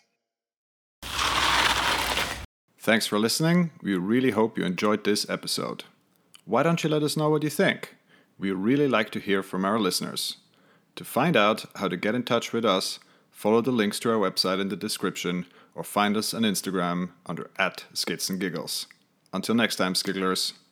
Thanks for listening. We really hope you enjoyed this episode. Why don't you let us know what you think? We really like to hear from our listeners. To find out how to get in touch with us, follow the links to our website in the description or find us on Instagram under at Skits and Giggles. Until next time, Skigglers.